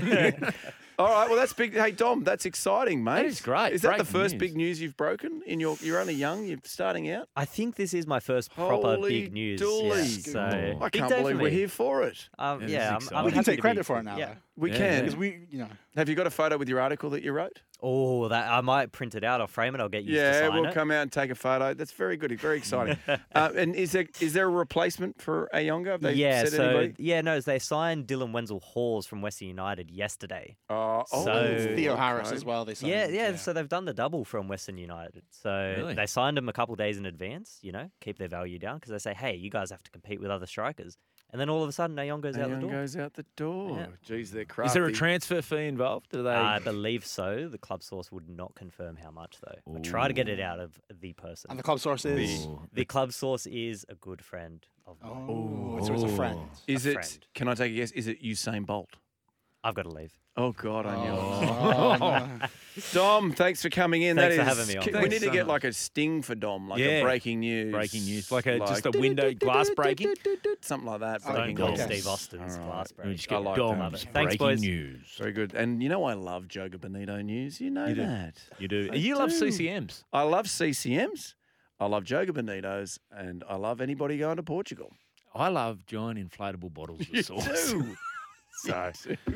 [SPEAKER 3] All right. Well, that's big. Hey, Dom, that's exciting, mate.
[SPEAKER 4] That is great.
[SPEAKER 3] Is that the
[SPEAKER 4] Breaking
[SPEAKER 3] first
[SPEAKER 4] news.
[SPEAKER 3] big news you've broken? In your, you're only young. You're starting out.
[SPEAKER 6] I think this is my first proper
[SPEAKER 3] Holy
[SPEAKER 6] big news.
[SPEAKER 3] dooly.
[SPEAKER 6] Yeah, so
[SPEAKER 3] I
[SPEAKER 6] big
[SPEAKER 3] can't
[SPEAKER 6] day for
[SPEAKER 3] believe we're
[SPEAKER 6] me.
[SPEAKER 3] here for it.
[SPEAKER 6] Um,
[SPEAKER 4] It is
[SPEAKER 6] yeah, I'm,
[SPEAKER 4] exciting.
[SPEAKER 6] I'm
[SPEAKER 5] We can
[SPEAKER 6] happy
[SPEAKER 5] take
[SPEAKER 6] to
[SPEAKER 5] credit
[SPEAKER 6] be-
[SPEAKER 5] for it now,
[SPEAKER 6] Yeah.
[SPEAKER 5] though.
[SPEAKER 3] We
[SPEAKER 4] Yeah,
[SPEAKER 3] can.
[SPEAKER 4] yeah.
[SPEAKER 5] Because we, you know,
[SPEAKER 3] Have you got a photo with your article that you wrote?
[SPEAKER 6] Oh, that I might print it out. I'll frame it. I'll get you to
[SPEAKER 3] Yeah,
[SPEAKER 6] sign
[SPEAKER 3] we'll
[SPEAKER 6] it.
[SPEAKER 3] come out and take a photo. That's very good. Very exciting. uh, and is there is there a replacement for Ayonga? Have they
[SPEAKER 6] yeah,
[SPEAKER 3] said
[SPEAKER 6] so
[SPEAKER 3] anybody?
[SPEAKER 6] yeah, no, they signed Dylan Wenzel Hawes from Western United yesterday.
[SPEAKER 3] Uh, oh,
[SPEAKER 6] So-
[SPEAKER 5] Theo Harris
[SPEAKER 3] okay.
[SPEAKER 5] as well. They signed,
[SPEAKER 6] Yeah, yeah, So they've done the double from Western United. So
[SPEAKER 4] Really?
[SPEAKER 6] they signed him a couple days in advance. You know, keep their value down because they say, hey, you guys have to compete with other strikers. And then all of a sudden, Ayonga's out the door.
[SPEAKER 3] goes out the door.
[SPEAKER 6] Yeah.
[SPEAKER 3] Jeez, they're crafty.
[SPEAKER 4] Is there a transfer fee involved? Do they?
[SPEAKER 6] I believe so. The club source would not confirm how much though. I try to get it out of the person.
[SPEAKER 5] And the club source is.
[SPEAKER 4] Ooh.
[SPEAKER 6] The club source is a good friend of mine.
[SPEAKER 5] Oh, so it's a friend.
[SPEAKER 3] Is
[SPEAKER 6] a
[SPEAKER 3] it?
[SPEAKER 6] friend.
[SPEAKER 3] Can I take a guess? Is it Usain Bolt?
[SPEAKER 6] I've got to leave.
[SPEAKER 3] Oh God, I knew it.
[SPEAKER 5] Oh, no.
[SPEAKER 3] Dom, thanks for coming in.
[SPEAKER 6] Thanks
[SPEAKER 3] that
[SPEAKER 6] for
[SPEAKER 3] is,
[SPEAKER 6] having me on.
[SPEAKER 3] We
[SPEAKER 4] Thanks
[SPEAKER 3] need to
[SPEAKER 4] so
[SPEAKER 3] get
[SPEAKER 4] much.
[SPEAKER 3] like a sting for Dom, like
[SPEAKER 4] Yeah.
[SPEAKER 3] a breaking news.
[SPEAKER 4] Breaking news, like a- just a window glass breaking?
[SPEAKER 3] Something like that.
[SPEAKER 5] Oh,
[SPEAKER 3] breaking
[SPEAKER 6] Don't call
[SPEAKER 3] news.
[SPEAKER 5] okay.
[SPEAKER 6] Steve Austin's
[SPEAKER 3] All
[SPEAKER 6] glass
[SPEAKER 3] right.
[SPEAKER 4] We
[SPEAKER 6] break.
[SPEAKER 4] just
[SPEAKER 3] I
[SPEAKER 4] get
[SPEAKER 3] like
[SPEAKER 4] Dom's
[SPEAKER 3] that.
[SPEAKER 6] Love it. Thanks,
[SPEAKER 4] breaking
[SPEAKER 6] boys.
[SPEAKER 4] news.
[SPEAKER 3] Very good. And you know I love Joga Bonito news. You know
[SPEAKER 4] You do.
[SPEAKER 3] that.
[SPEAKER 4] You do.
[SPEAKER 3] I
[SPEAKER 4] you love
[SPEAKER 3] do.
[SPEAKER 4] C C Ms.
[SPEAKER 3] I love C C Ms. I love Joga Bonitos, and I love anybody going to Portugal.
[SPEAKER 4] I love giant inflatable bottles of sauce.
[SPEAKER 3] Dude.
[SPEAKER 4] So,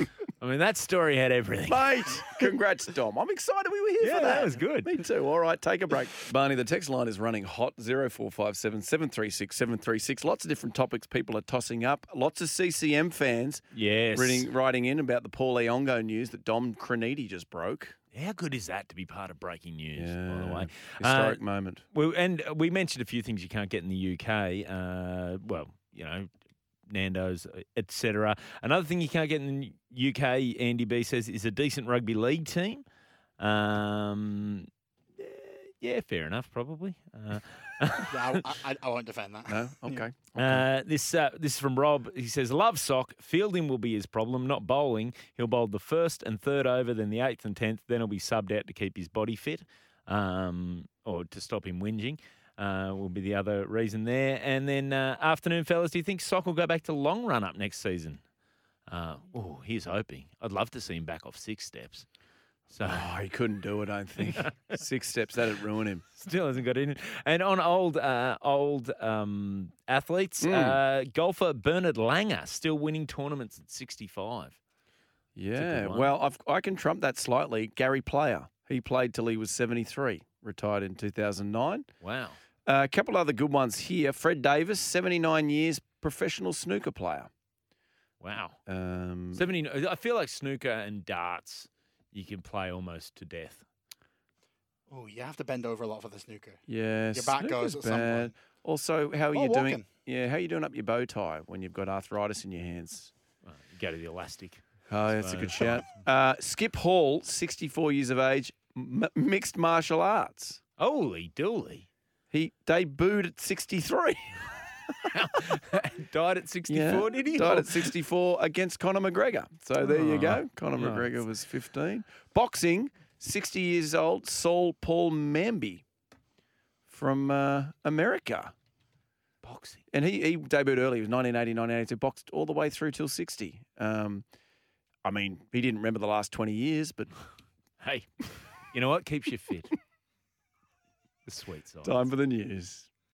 [SPEAKER 4] I mean, that story had everything.
[SPEAKER 3] Mate, congrats, Dom. I'm excited we were here
[SPEAKER 4] Yeah,
[SPEAKER 3] for that.
[SPEAKER 4] that was good.
[SPEAKER 3] Me too. All right, take a break. Barney, the text line is running hot, zero four five seven, seven three six, seven three six. Lots of different topics people are tossing up. Lots of C C M fans
[SPEAKER 4] Yes.
[SPEAKER 3] writing, writing in about the Paul Ayongo news that Dom Creniti just broke.
[SPEAKER 4] How good is that to be part of breaking news, by the way?
[SPEAKER 3] Historic
[SPEAKER 4] Uh,
[SPEAKER 3] moment.
[SPEAKER 4] Well, and we mentioned a few things you can't get in the U K. Uh, well, you know, Nando's, et cetera. Another thing you can't get in the U K, Andy B says, is a decent rugby league team. Um, eh, yeah, fair enough, probably. Uh,
[SPEAKER 5] Yeah, I, I, I won't defend that.
[SPEAKER 3] No? Okay.
[SPEAKER 4] Uh, this uh, this is from Rob. He says, love sock. Fielding will be his problem, not bowling. He'll bowl the first and third over, then the eighth and tenth. Then he'll be subbed out to keep his body fit um, or to stop him whinging. Uh, will be the other reason there. And then uh, afternoon, fellas, do you think Sock will go back to long run up next season? Uh, oh, he's hoping. I'd love to see him back off six steps. So
[SPEAKER 3] Oh, he couldn't do it, I don't think. Six steps, that'd ruin him.
[SPEAKER 4] still hasn't got in. And on old uh, old um, athletes,
[SPEAKER 3] Mm.
[SPEAKER 4] uh, golfer Bernard Langer still winning tournaments at sixty-five.
[SPEAKER 3] Yeah,
[SPEAKER 4] good one.
[SPEAKER 3] well, I've, I can trump that slightly. Gary Player, he played till he was seventy-three, retired in two thousand nine.
[SPEAKER 4] Wow.
[SPEAKER 3] Uh, a couple other good ones here. Fred Davis, seventy-nine years, professional snooker player.
[SPEAKER 4] Wow.
[SPEAKER 3] Um,
[SPEAKER 4] seventy. I feel like snooker and darts, you can play almost to death.
[SPEAKER 5] Oh, you have to bend over a lot for the snooker.
[SPEAKER 3] yeah,
[SPEAKER 5] Your back goes
[SPEAKER 3] snooker's
[SPEAKER 5] at some
[SPEAKER 3] bad.
[SPEAKER 5] point.
[SPEAKER 3] Also, how are
[SPEAKER 5] Or
[SPEAKER 3] you doing?
[SPEAKER 5] walking.
[SPEAKER 3] Yeah, how are you doing up your bow tie when you've got arthritis in your hands?
[SPEAKER 4] Well, you go to the elastic.
[SPEAKER 3] Oh, that's a good
[SPEAKER 4] suppose.
[SPEAKER 3] shout. Uh, Skip Hall, sixty-four years of age, m- mixed martial arts.
[SPEAKER 4] Holy dooly.
[SPEAKER 3] He debuted at sixty-three.
[SPEAKER 4] Died at sixty-four, did he?
[SPEAKER 3] Died at sixty-four against Conor McGregor. So there you go. Conor
[SPEAKER 4] yeah.
[SPEAKER 3] McGregor was fifteen. Boxing, sixty years old, Saul Paul Mamby from uh, America.
[SPEAKER 4] Boxing.
[SPEAKER 3] And he, he debuted early. He was nineteen eighty, nineteen eighty-two, boxed all the way through till sixty. Um, I mean, he didn't remember the last twenty years, but
[SPEAKER 4] Hey, you know what? Keeps you fit. The sweet side.
[SPEAKER 3] time for the news.